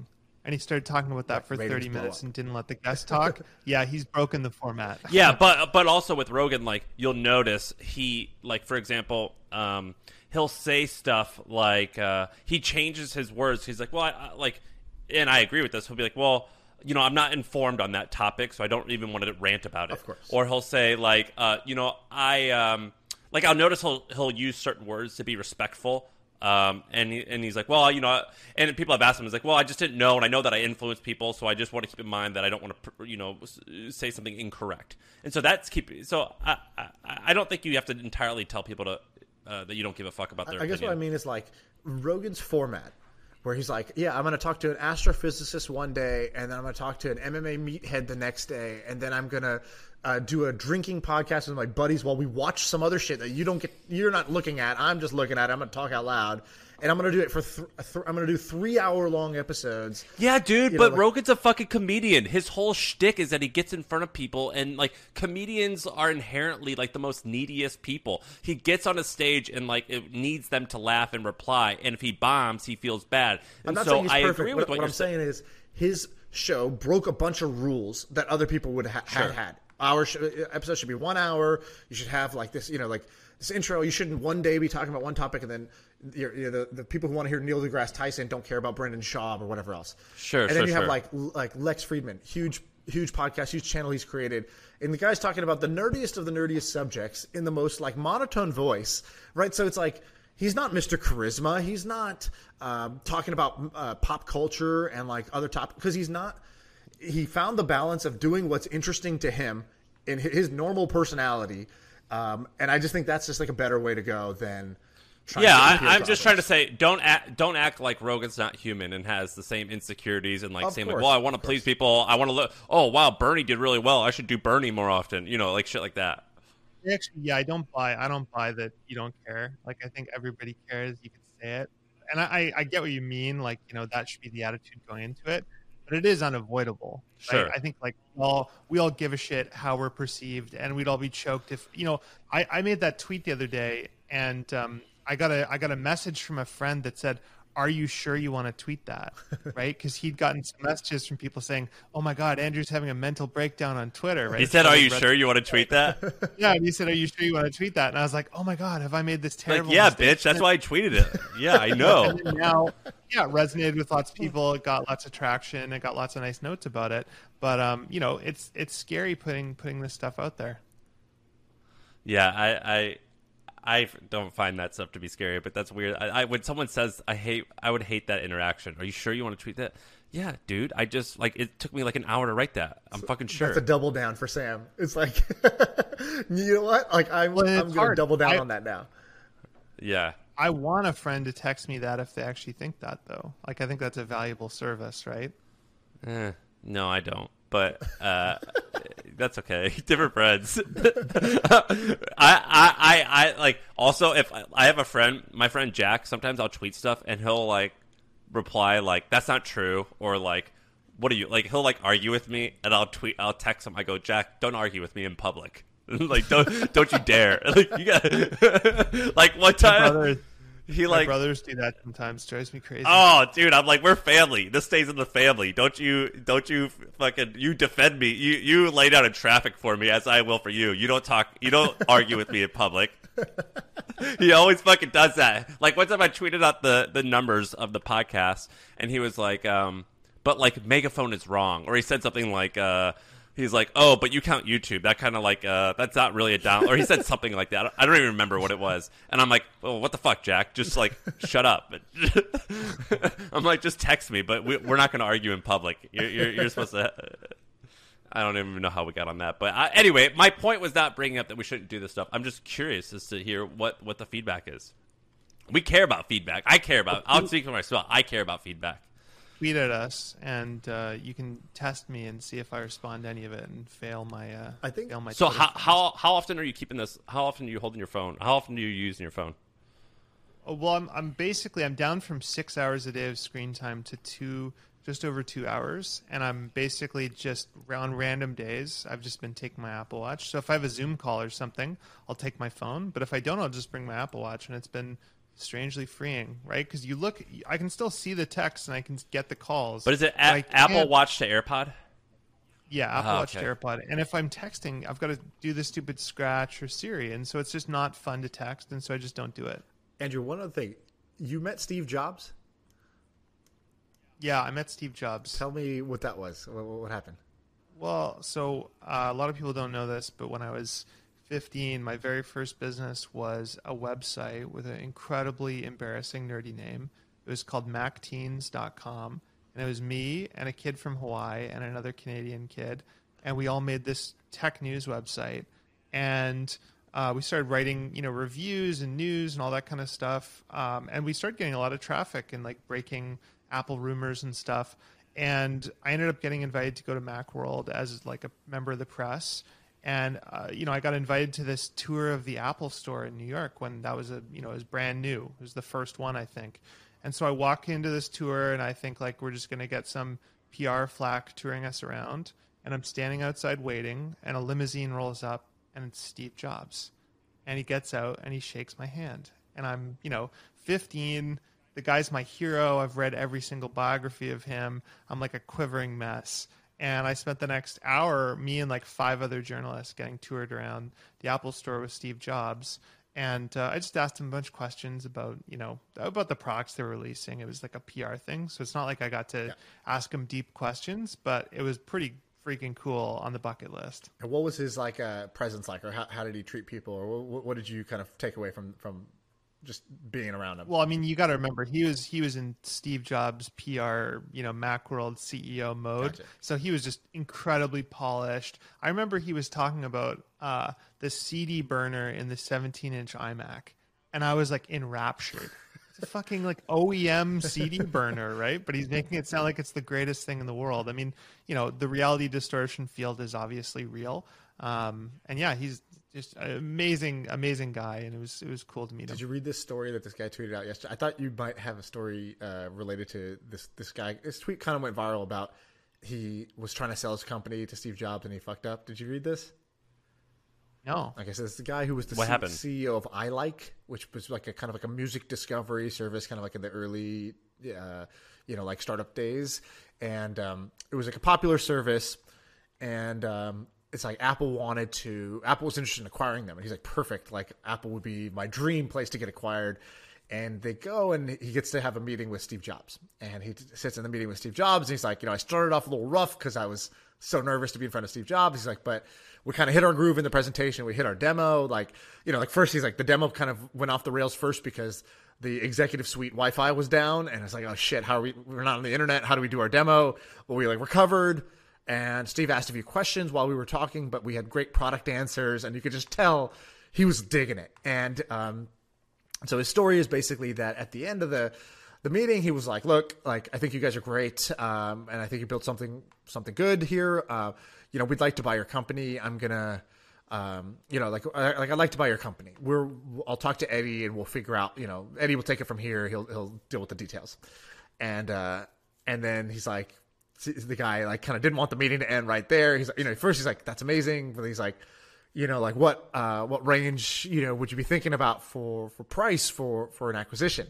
and he started talking about that for Ratings thirty blow minutes up. and didn't let the guest talk, yeah, he's broken the format. Yeah, but but also with Rogan, like you'll notice he like for example, um, he'll say stuff like uh, he changes his words. He's like, well, I, I, like, and I agree with this. He'll be like, well, you know, I'm not informed on that topic, so I don't even want to rant about it. Of course. Or he'll say like, uh, you know, I um, like I'll notice he'll he'll use certain words to be respectful. Um, and he, and he's like, well, you know, and people have asked him, he's like, well, I just didn't know, and I know that I influence people, so I just want to keep in mind that I don't want to, you know, say something incorrect. And so that's keep. So I, I, I don't think you have to entirely tell people to uh, that you don't give a fuck about their I guess opinion. what I mean is like Rogan's format, where he's like, yeah, I'm going to talk to an astrophysicist one day, and then I'm going to talk to an M M A meathead the next day, and then I'm going to uh, do a drinking podcast with my buddies while we watch some other shit that you don't get, you're not looking at. I'm just looking at it. I'm going to talk out loud, and I'm going to do it for. Th- th- I'm going to do three hour long episodes. Yeah, dude, You but know, like- Rogan's a fucking comedian. His whole shtick is that he gets in front of people, and like comedians are inherently like the most neediest people. He gets on a stage and like it needs them to laugh and reply, and if he bombs, he feels bad. I'm And not so saying he's I perfect. agree with what, what, what you're I'm saying is his show broke a bunch of rules that other people would ha- Sure. have had. Our sh- episode should be one hour. You should have like this, you know, like this intro. You shouldn't one day be talking about one topic, and then you're, you're the the people who want to hear Neil deGrasse Tyson don't care about Brendan Schaub or whatever else. Sure, and sure, then you have sure. like like Lex Friedman, huge huge podcast, huge channel he's created, and the guy's talking about the nerdiest of the nerdiest subjects in the most like monotone voice, right? So it's like. He's not Mister Charisma. He's not um, talking about uh, pop culture and like other topics because he's not. He found the balance of doing what's interesting to him in hi- his normal personality, um, and I just think that's just like a better way to go than. Trying Yeah, to appeal I, I'm just trying to others. say, don't act, don't act like Rogan's not human and has the same insecurities and like Of saying course, like, well, I want to of please course. people. I want to look. Oh, wow, Bernie did really well. I should do Bernie more often. You know, like shit like that. Actually, yeah, I don't buy. I don't buy that you don't care. Like, I think everybody cares. You can say it, and I, I get what you mean. Like, you know, that should be the attitude going into it, but it is unavoidable. Right? Sure. I think like we all we all give a shit how we're perceived, and we'd all be choked if you know. I, I made that tweet the other day, and um, I got a I got a message from a friend that said, "Are you sure you want to tweet that?" Right? Because he'd gotten some messages from people saying, "Oh my God, Andrew's having a mental breakdown on Twitter." Right? He said, So "Are I you read- sure you want to tweet that?" Yeah, and he said, "Are you sure you want to tweet that?" And I was like, "Oh my God, have I made this Like, terrible?" yeah, mistake?" bitch. That's why I tweeted it. Yeah, I know. And then now, yeah, it resonated with lots of people. It got lots of traction. It got lots of nice notes about it. But um, you know, it's it's scary putting putting this stuff out there. Yeah, I, I, I don't find that stuff to be scary, but that's weird. I, I when someone says I hate, I would hate that interaction. Are you sure you want to tweet that? Yeah, dude. I just like it took me like an hour to write that. I'm fucking sure. That's a double down for Sam. It's like, you know what? Like I'm, Well, it's I'm going to hard. double down I- on that now. Yeah. I want a friend to text me that if they actually think that, though. Like, I think that's a valuable service, right? Eh, no, I don't. But uh, that's okay. Different friends. I, I, I, I like. Also, if I, I have a friend, my friend Jack. Sometimes I'll tweet stuff, and he'll like reply like, "That's not true," or like, "What are you like?" He'll like argue with me, and I'll tweet. I'll text him. I go, "Jack, don't argue with me in public. Like, don't don't you dare." Like, you got like one time. Brothers, He my like brothers do that sometimes. Drives me crazy. Oh, dude, I'm like, we're family. This stays in the family. Don't you, don't you fucking, you defend me. You, you lay down in traffic for me as I will for you. You don't talk, you don't argue with me in public. He always fucking does that. Like one time I tweeted out the, the numbers of the podcast and he was like, um, but like Megaphone is wrong. Or he said something like, uh, he's like, oh, but you count YouTube. That kind of like, uh, that's not really a down. Or he said something like that. I don't even remember what it was. And I'm like, oh, what the fuck, Jack? Just like, shut up. I'm like, just text me. But we, we're not going to argue in public. You're, you're, you're supposed to. I don't even know how we got on that. But I, anyway, my point was not bringing up that we shouldn't do this stuff. I'm just curious as to hear what, what the feedback is. We care about feedback. I care about. I'll speak for myself. I care about feedback. Tweet at us, and uh, you can test me and see if I respond to any of it and fail my. Uh, I think- fail my So Twitter how, things. how how often are you keeping this? How often are you holding your phone? How often do you use your phone? Oh, well, I'm I'm basically I'm down from six hours a day of screen time to two, just over two hours, and I'm basically just on random days. I've just been taking my Apple Watch. So if I have a Zoom call or something, I'll take my phone. But if I don't, I'll just bring my Apple Watch, and it's been strangely freeing, right? Because you look, I can still see the text and I can get the calls. But is it but I a- Apple can't- Watch to AirPod? Yeah, Apple Oh, Watch okay. to AirPod. And if I'm texting, I've got to do the stupid Scratch or Siri, and so it's just not fun to text, and so I just don't do it. Andrew, one other thing. You met Steve Jobs? Yeah, I met Steve Jobs. Tell me what that was. What, what happened? Well, so uh, a lot of people don't know this, but when I was fifteen, my very first business was a website with an incredibly embarrassing, nerdy name. It was called mac teens dot com, and it was me and a kid from Hawaii and another Canadian kid, and we all made this tech news website. And uh, we started writing, you know, reviews and news and all that kind of stuff, um, and we started getting a lot of traffic and like breaking Apple rumors and stuff. And I ended up getting invited to go to Macworld as like a member of the press. And, uh, you know, I got invited to this tour of the Apple store in New York when that was a, you know, it was brand new. It was the first one, I think. And so I walk into this tour and I think like, we're just going to get some P R flack touring us around. And I'm standing outside waiting and a limousine rolls up and it's Steve Jobs. And he gets out and he shakes my hand. And I'm, you know, fifteen. The guy's my hero. I've read every single biography of him. I'm like a quivering mess. And I spent the next hour, me and like five other journalists, getting toured around the Apple store with Steve Jobs. And uh, I just asked him a bunch of questions about, you know, about the products they were releasing. It was like a P R thing. So it's not like I got to Yeah. ask him deep questions, but it was pretty freaking cool on the bucket list. And what was his like uh, presence like, or how, how did he treat people, or what, what did you kind of take away from from just being around him? Well, I mean, you got to remember he was he was in Steve Jobs' P R, you know, Macworld C E O mode. Gotcha. So he was just incredibly polished. I remember he was talking about uh, the C D burner in the seventeen inch iMac, and I was like enraptured. It's a fucking like O E M C D burner, right? But he's making it sound like it's the greatest thing in the world. I mean, you know, the reality distortion field is obviously real, um, and yeah, he's just an amazing, amazing guy, and it was it was cool to meet him. Did you read this story that this guy tweeted out yesterday? I thought you might have a story uh, related to this this guy. This tweet kind of went viral about he was trying to sell his company to Steve Jobs and he fucked up. Did you read this? No. Like I said, it's the guy who was the What C- happened? C E O of iLike, which was like a kind of like a music discovery service, kind of like in the early, uh, you know, like startup days. And um, it was like a popular service. And um, it's like Apple wanted to, Apple was interested in acquiring them. And he's like, perfect. Like Apple would be my dream place to get acquired. And they go and he gets to have a meeting with Steve Jobs. And he sits in the meeting with Steve Jobs. And he's like, you know, I started off a little rough because I was so nervous to be in front of Steve Jobs. He's like, but we kind of hit our groove in the presentation. We hit our demo. Like, you know, like first he's like, the demo kind of went off the rails first because the executive suite Wi-Fi was down. And it's like, oh shit, how are we, we're not on the internet. How do we do our demo? Well, we like recovered. And Steve asked a few questions while we were talking, but we had great product answers. And you could just tell he was digging it. And, um, so his story is basically that at the end of the the meeting, he was like, "Look, like I think you guys are great, um, and I think you built something something good here. Uh, you know, we'd like to buy your company. I'm gonna, um, you know, like I, like I'd like to buy your company. We're I'll talk to Eddie and we'll figure out. You know, Eddie will take it from here. He'll he'll deal with the details." And uh, and then he's like, the guy like kind of didn't want the meeting to end right there. He's you know first he's like, "That's amazing," but he's like, you know, like what, uh, what range, you know, would you be thinking about for, for price for, for an acquisition?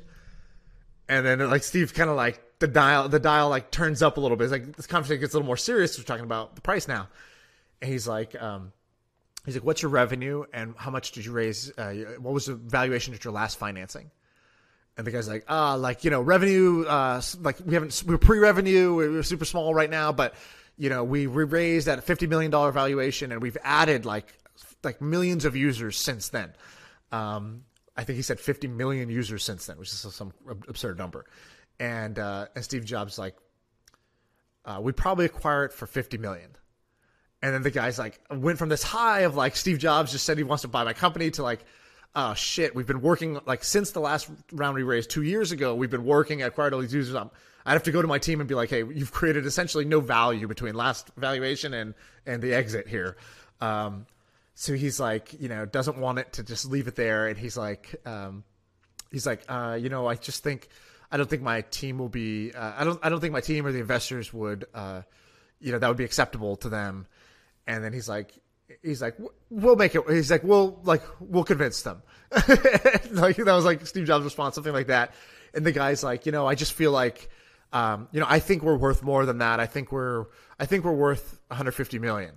And then like Steve kind of like the dial, the dial like turns up a little bit. It's like this conversation gets a little more serious. We're talking about the price now. And he's like, um, he's like, what's your revenue and how much did you raise? Uh, what was the valuation at your last financing? And the guy's like, ah, uh, like, you know, revenue, uh, like we haven't, we're pre-revenue. We're super small right now, but you know, we, we raised at a fifty million dollars valuation and we've added like, like millions of users since then. Um, I think he said fifty million users since then, which is some absurd number. And, uh, and Steve Jobs like, uh, we'd probably acquire it for fifty million. And then the guy's like, went from this high of like, Steve Jobs just said he wants to buy my company to like, oh shit, we've been working like since the last round we raised two years ago, we've been working at acquired all these users. I'm, I'd have to go to my team and be like, hey, you've created essentially no value between last valuation and, and the exit here. Um, So he's like, you know, doesn't want it to just leave it there. And he's like, um, he's like, uh, you know, I just think, I don't think my team will be, uh, I don't, I don't think my team or the investors would, uh, you know, that would be acceptable to them. And then he's like, he's like, we'll make it. He's like, we'll like, we'll convince them. Like that was like Steve Jobs' response, something like that. And the guy's like, you know, I just feel like, um, you know, I think we're worth more than that. I think we're, I think we're worth one hundred fifty million.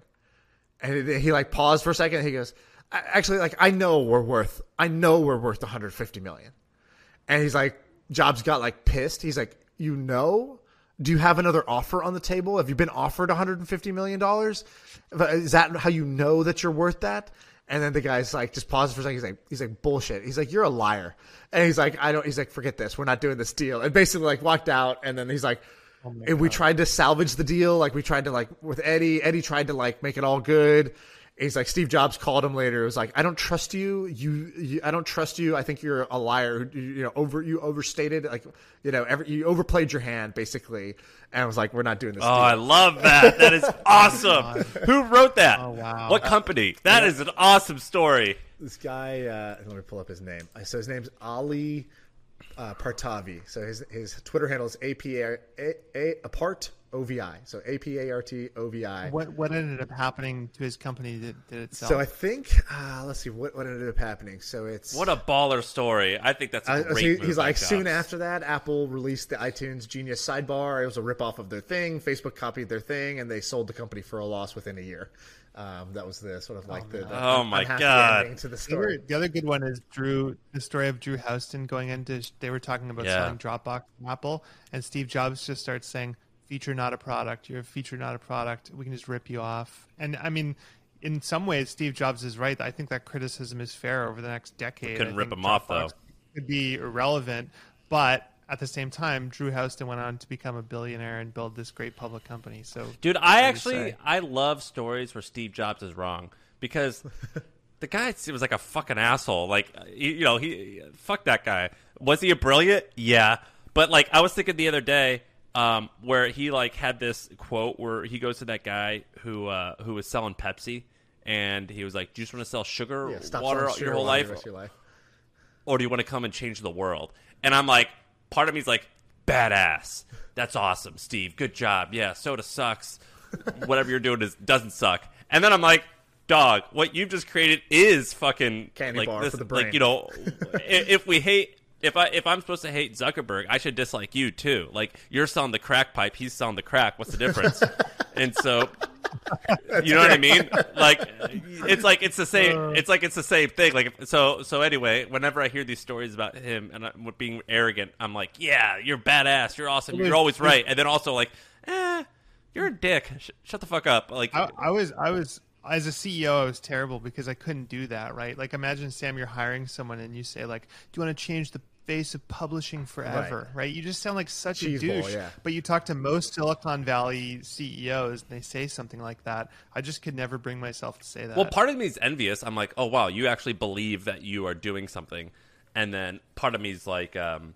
And he, he like paused for a second. And he goes, actually, like, I know we're worth, I know we're worth one hundred fifty million. And he's like, Jobs got like pissed. He's like, you know, do you have another offer on the table? Have you been offered one hundred fifty million dollars? Is that how you know that you're worth that? And then the guy's like, just pauses for a second. He's like, he's like, bullshit. He's like, you're a liar. And he's like, I don't, he's like, forget this. We're not doing this deal. And basically like walked out. And then he's like, oh and we tried to salvage the deal. Like we tried to like with Eddie, Eddie tried to like make it all good. He's like, Steve Jobs called him later. It was like, I don't trust you. You, you I don't trust you. I think you're a liar. You, you know, over, you overstated, like, you know, every, you overplayed your hand basically. And I was like, we're not doing this. Oh, deal. I love that. That is awesome. Who wrote that? Oh, wow. What company? That is an awesome story. This guy, uh, let me pull up his name. So his name's Ali uh, Partavi. So his his Twitter handle is A P A apart O V I. So A P A R T O V I. What what ended up happening to his company? Did, did it sell? So I think, uh, let's see, what, what ended up happening. So it's What a baller story. I think that's a Uh, great so he- move he's by like, Jobs. soon after that, Apple released the iTunes Genius sidebar. It was a ripoff of their thing. Facebook copied their thing, and they sold the company for a loss within a year. Um, that was the sort of like the, the Oh, my unhappy God. ending to the The story. other, the other good one is Drew. The story of Drew Houston going into. They were talking about Yeah. selling Dropbox from Apple, and Steve Jobs just starts saying, "Feature, not a product. You're a feature, not a product. We can just rip you off." And I mean, in some ways, Steve Jobs is right. I think that criticism is fair over the next decade. couldn't I rip think him off, Dropbox though. Could be irrelevant, but at the same time, Drew Houston went on to become a billionaire and build this great public company. So, Dude, what I do you actually say? I love stories where Steve Jobs is wrong because the guy was like a fucking asshole. Like you, you know, he fuck that guy. Was he a brilliant? Yeah, but like I was thinking the other day, um, where he like had this quote where he goes to that guy who uh, who was selling Pepsi, and he was like, "Do you just want to sell sugar, Yeah, stop water selling sugar your whole water life, the rest of your life. or do you want to come and change the world?" And I'm like, part of me's like, badass. That's awesome, Steve. Good job. Yeah, soda sucks. Whatever you're doing is doesn't suck. And then I'm like, dog, what you've just created is fucking Candy like bar this, for the brain. like you know, i- if we hate. If I if I'm supposed to hate Zuckerberg, I should dislike you too. Like you're selling the crack pipe, he's selling the crack. What's the difference? And so, you know what I mean? Like it's like it's the same. It's like it's the same thing. Like so so anyway, whenever I hear these stories about him and I'm being arrogant, I'm like, yeah, you're badass, you're awesome, you're always right. And then also like, eh, you're a dick. Sh- shut the fuck up. Like I, I was, I was, as a C E O, I was terrible because I couldn't do that, right? Like, imagine, Sam, you're hiring someone and you say, like, do you want to change the face of publishing forever, right? right? You just sound like such Cheese a ball, douche. yeah. But you talk to most Silicon Valley C E Os and they say something like that. I just could never bring myself to say that. Well, part of me is envious. I'm like, oh wow, you actually believe that you are doing something, and then part of me is like, um,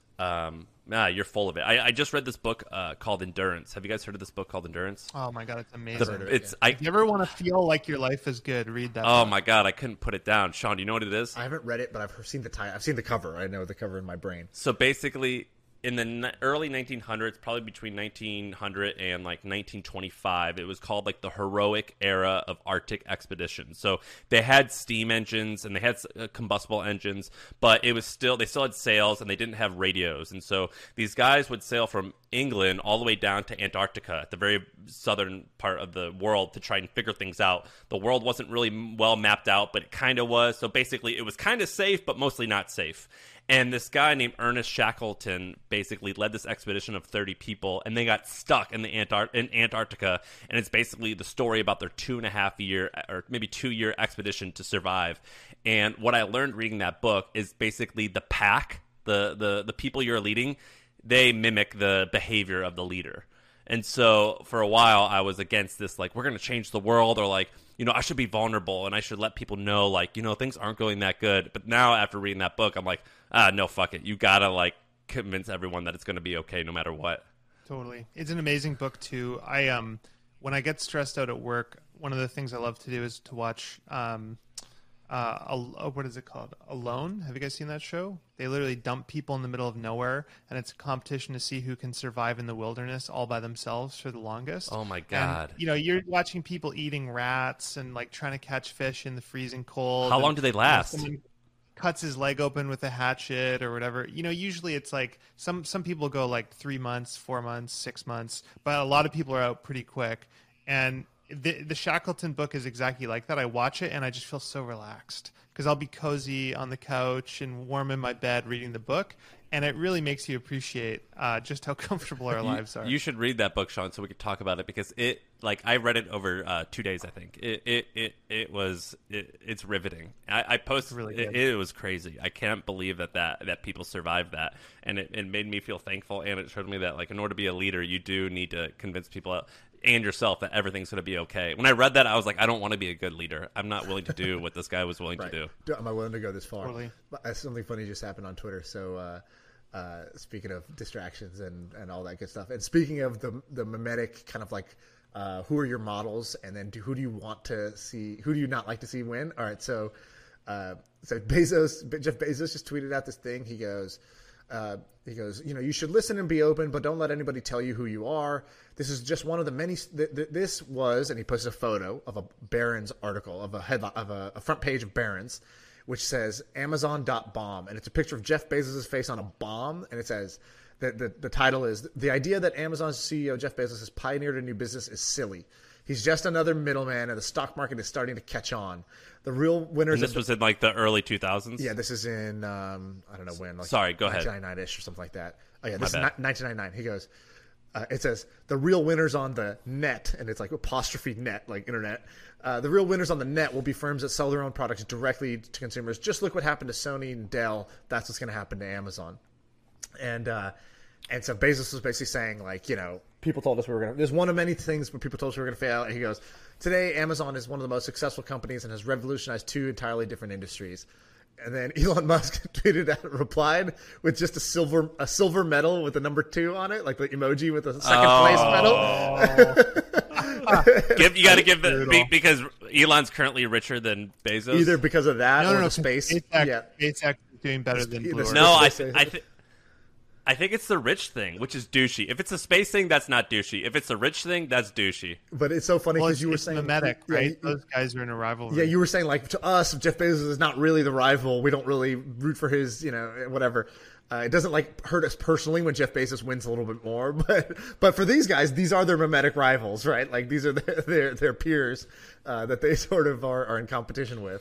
um, nah, you're full of it. I, I just read this book uh, called Endurance. Have you guys heard of this book called Endurance? Oh my God, it's amazing. The- it's I. If you ever want to feel like your life is good, read that. Oh book. my god, I couldn't put it down. Sean, do you know what it is? I haven't read it, but I've seen the title. I've seen the cover. I know the cover in my brain. So basically, in the n- early nineteen hundreds, probably between nineteen hundred and like nineteen twenty-five, it was called like the heroic era of Arctic expeditions. So they had steam engines and they had uh, combustible engines, but it was still they still had sails and they didn't have radios. And so these guys would sail from England all the way down to Antarctica, at the very southern part of the world, to try and figure things out. The world wasn't really m- well mapped out, but it kind of was. So basically, it was kind of safe, but mostly not safe. And this guy named Ernest Shackleton basically led this expedition of thirty people, and they got stuck in the Antar- in Antarctica. And it's basically the story about their two and a half year, or maybe two year expedition to survive. And what I learned reading that book is basically the pack, the the the people you're leading, they mimic the behavior of the leader. And so for a while, I was against this, like, we're going to change the world, or like, you know, I should be vulnerable and I should let people know, like, you know, things aren't going that good. But now after reading that book, I'm like, ah, no, fuck it. You got to, like, convince everyone that it's going to be okay no matter what. Totally. It's an amazing book too. I um when I get stressed out at work, one of the things I love to do is to watch um uh, Al- what is it called? Alone. Have you guys seen that show? They literally dump people in the middle of nowhere, and it's a competition to see who can survive in the wilderness all by themselves for the longest. Oh my god! And, you know, you're watching people eating rats and like trying to catch fish in the freezing cold. How and, long do they last? You know, someone cuts his leg open with a hatchet or whatever. You know, usually it's like some some people go like three months, four months, six months, but a lot of people are out pretty quick. And the the Shackleton book is exactly like that. I watch it and I just feel so relaxed because I'll be cozy on the couch and warm in my bed reading the book, and it really makes you appreciate uh, just how comfortable our You- lives are. You should read that book, Sean, so we could talk about it because it, like, I read it over uh, two days. I think it, it, it, it was, it, it's riveting. I, I posted, Really it, good. it was crazy. I can't believe that that, that people survived that, and it, it made me feel thankful. And it showed me that, like, in order to be a leader, you do need to convince people out and yourself that everything's going to be okay. When I read that, I was like, I don't want to be a good leader. I'm not willing to do what this guy was willing Right. to do. Do- Am I willing to go this far? Totally. But, uh, Something funny just happened on Twitter. So, uh, uh, speaking of distractions and, and all that good stuff, and speaking of the the mimetic kind of like, uh, who are your models, and then do, who do you want to see? Who do you not like to see win? All right, so, uh, so Bezos, Jeff Bezos just tweeted out this thing. He goes. Uh, he goes, you know, you should listen and be open, but don't let anybody tell you who you are. This is just one of the many. Th- th- this was, and he posts a photo of a Barron's article of a headline of a, a front page of Barron's, which says Amazon dot bomb, and it's a picture of Jeff Bezos' face on a bomb, and it says that the the title is the idea that Amazon's C E O Jeff Bezos has pioneered a new business is silly. He's just another middleman, and the stock market is starting to catch on. The real winners. And this of the- was in like the early two thousands. yeah, this is in um, I don't know when. Like Sorry, go ahead. nineteen ninety-nine ish or something like that. Oh yeah, this is bad. ni- nineteen ninety-nine. He goes. Uh, it says the real winners on the net, and it's like apostrophe net, like internet. Uh, the real winners on the net will be firms that sell their own products directly to consumers. Just look what happened to Sony and Dell. That's what's going to happen to Amazon. And uh, and so Bezos was basically saying, like, you know, people told us we were going to. There's one of many things where people told us we were going to fail. And he goes, today Amazon is one of the most successful companies and has revolutionized two entirely different industries. And then Elon Musk tweeted out, replied with just a silver a silver medal with the number two on it, like the emoji with the second Oh. place medal. Give, you got to give the Brutal. be, because Elon's currently richer than Bezos. Either because of that no, or no, no. the space. SpaceX, Yeah. SpaceX is doing better than The Blue space- Origin. No, I, Space th- thing. I, th- I think it's the rich thing, which is douchey. If it's a space thing, that's not douchey. If it's a rich thing, that's douchey. But it's so funny Well, because it's, you were it's saying mimetic, yeah, right? you- Those guys are in a rivalry. Yeah, you were saying, like, to us, Jeff Bezos is not really the rival. We don't really root for his, you know, whatever. Uh, it doesn't, like, hurt us personally when Jeff Bezos wins a little bit more. But but for these guys, these are their mimetic rivals, right? Like, these are their their, their peers uh, that they sort of are, are in competition with.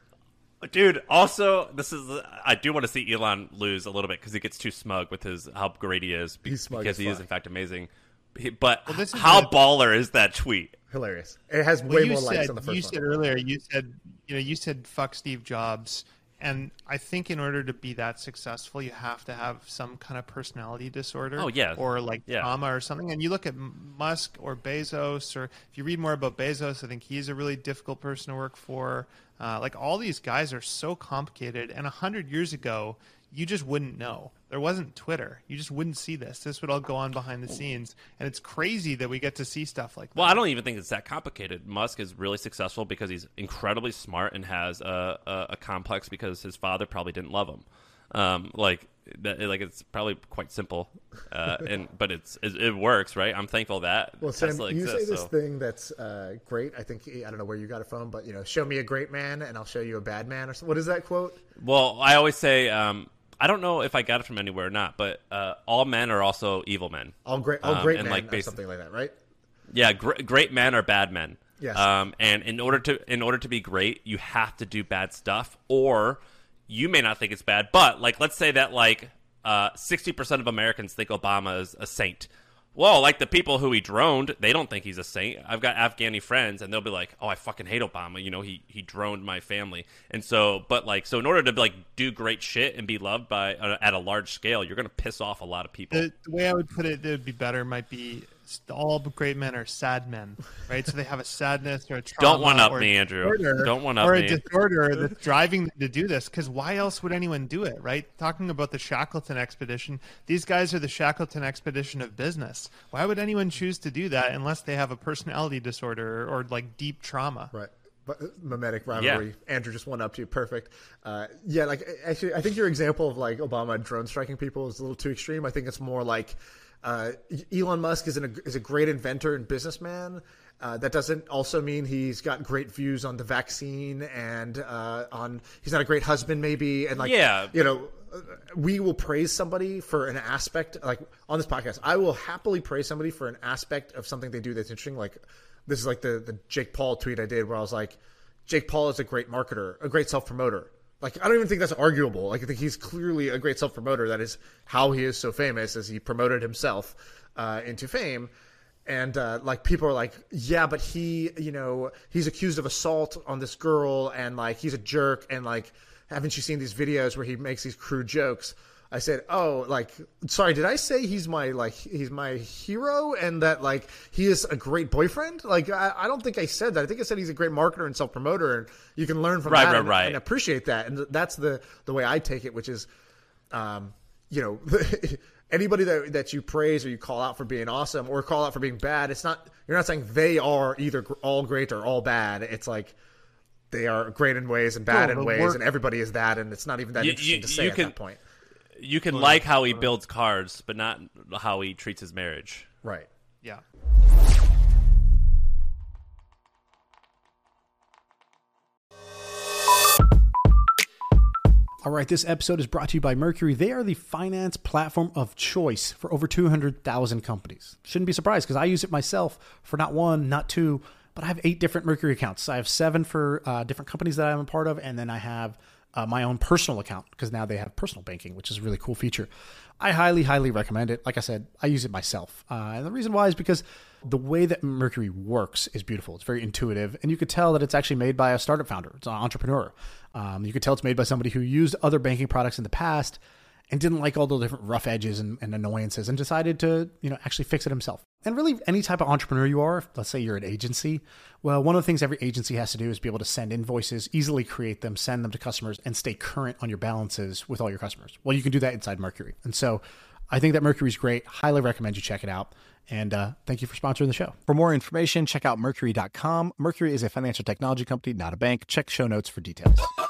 Dude, also, this is I do want to see Elon lose a little bit because he gets too smug with his how great he is be- He's smug because as he is fuck. in fact amazing. He- but Well, this is how the- baller is that tweet? Hilarious. It has Well, way you more said, likes on the first you one. said earlier, you said, you know, you said fuck Steve Jobs. And I think in order to be that successful, you have to have some kind of personality disorder. Oh, yeah. Or like Yeah. trauma or something. And you look at M- Musk or Bezos, or if you read more about Bezos, I think he's a really difficult person to work for. Uh, like all these guys are so complicated. And a hundred years ago, you just wouldn't know. There wasn't Twitter. You just wouldn't see this. This would all go on behind the scenes. And it's crazy that we get to see stuff like that. Well, I don't even think it's that complicated. Musk is really successful because he's incredibly smart and has a, a, a complex because his father probably didn't love him. Um, like, that, like it's probably quite simple, uh, and but it's it, it works, right? I'm thankful that Well, Sam, Tesla you exists. say this so. thing that's uh, great. I think I don't know where you got it from, but you know, show me a great man, and I'll show you a bad man. Or something. What is that quote? Well, I always say, um, I don't know if I got it from anywhere or not, but uh, all men are also evil men. All great, all Um, great and, men, like, or basi- something like that, right? Yeah, gr- great men are bad men. Yes. Um, and in order to in order to be great, you have to do bad stuff, or you may not think it's bad. But like, let's say that like uh, sixty percent of Americans think Obama is a saint. Well, like the people who he droned, they don't think he's a saint. I've got Afghani friends, and they'll be like, "Oh, I fucking hate Obama. You know, he he droned my family." And so, but like, so in order to like do great shit and be loved by uh, at a large scale, you're gonna piss off a lot of people. The, the way I would put it, that would be better, might be all great men are sad men, right? So they have a sadness or a trauma. Don't one-up or a me, Andrew. disorder- Don't one-up Or a me. disorder that's driving them to do this. Because why else would anyone do it, right? Talking about the Shackleton expedition, these guys are the Shackleton expedition of business. Why would anyone choose to do that unless they have a personality disorder or like deep trauma? Right. mimetic rivalry. Yeah. Andrew just went up to you. Perfect. Uh, yeah, like actually, I think your example of like Obama drone striking people is a little too extreme. I think it's more like uh, Elon Musk is, an, is a great inventor and businessman. Uh, that doesn't also mean he's got great views on the vaccine and uh, on he's not a great husband maybe. And like, yeah, you know, we will praise somebody for an aspect, like on this podcast, I will happily praise somebody for an aspect of something they do that's interesting. Like this is like the, the Jake Paul tweet I did where I was like, Jake Paul is a great marketer, a great self-promoter. Like, I don't even think that's arguable. Like, I think he's clearly a great self-promoter. That is how he is so famous, as he promoted himself uh, into fame. And, uh, like, people are like, yeah, but he, you know, he's accused of assault on this girl, and, like, he's a jerk, and, like, haven't you seen these videos where he makes these crude jokes? I said, oh, like, sorry, did I say he's my, like, he's my hero and that, like, he is a great boyfriend? Like, I, I don't think I said that. I think I said he's a great marketer and self-promoter, and you can learn from right, that right, and, right. and appreciate that. And that's the, the way I take it, which is, um, you know, anybody that, that you praise or you call out for being awesome or call out for being bad, it's not, you're not saying they are either all great or all bad. It's like, they are great in ways and bad no, in ways, work- and everybody is that, and it's not even that You- interesting you- to say you at can- that point. You can like how he builds cars, but not how he treats his marriage. Right. Yeah. All right, this episode is brought to you by Mercury. They are the finance platform of choice for over two hundred thousand companies. Shouldn't be surprised because I use it myself for not one, not two, but I have eight different Mercury accounts. I have seven for uh, different companies that I'm a part of, and then I have uh, my own personal account because now they have personal banking, which is a really cool feature. I highly, highly recommend it. Like I said, I use it myself. Uh, and the reason why is because the way that Mercury works is beautiful. It's very intuitive, and you could tell that it's actually made by a startup founder. It's an entrepreneur. Um, you could tell it's made by somebody who used other banking products in the past and didn't like all the different rough edges and, and annoyances and decided to, you know, actually fix it himself. And really, any type of entrepreneur you are, let's say you're an agency, well, one of the things every agency has to do is be able to send invoices, easily create them, send them to customers, and stay current on your balances with all your customers. Well, you can do that inside Mercury. And so I think that Mercury is great. Highly recommend you check it out. And uh, thank you for sponsoring the show. For more information, check out Mercury dot com. Mercury is a financial technology company, not a bank. Check show notes for details.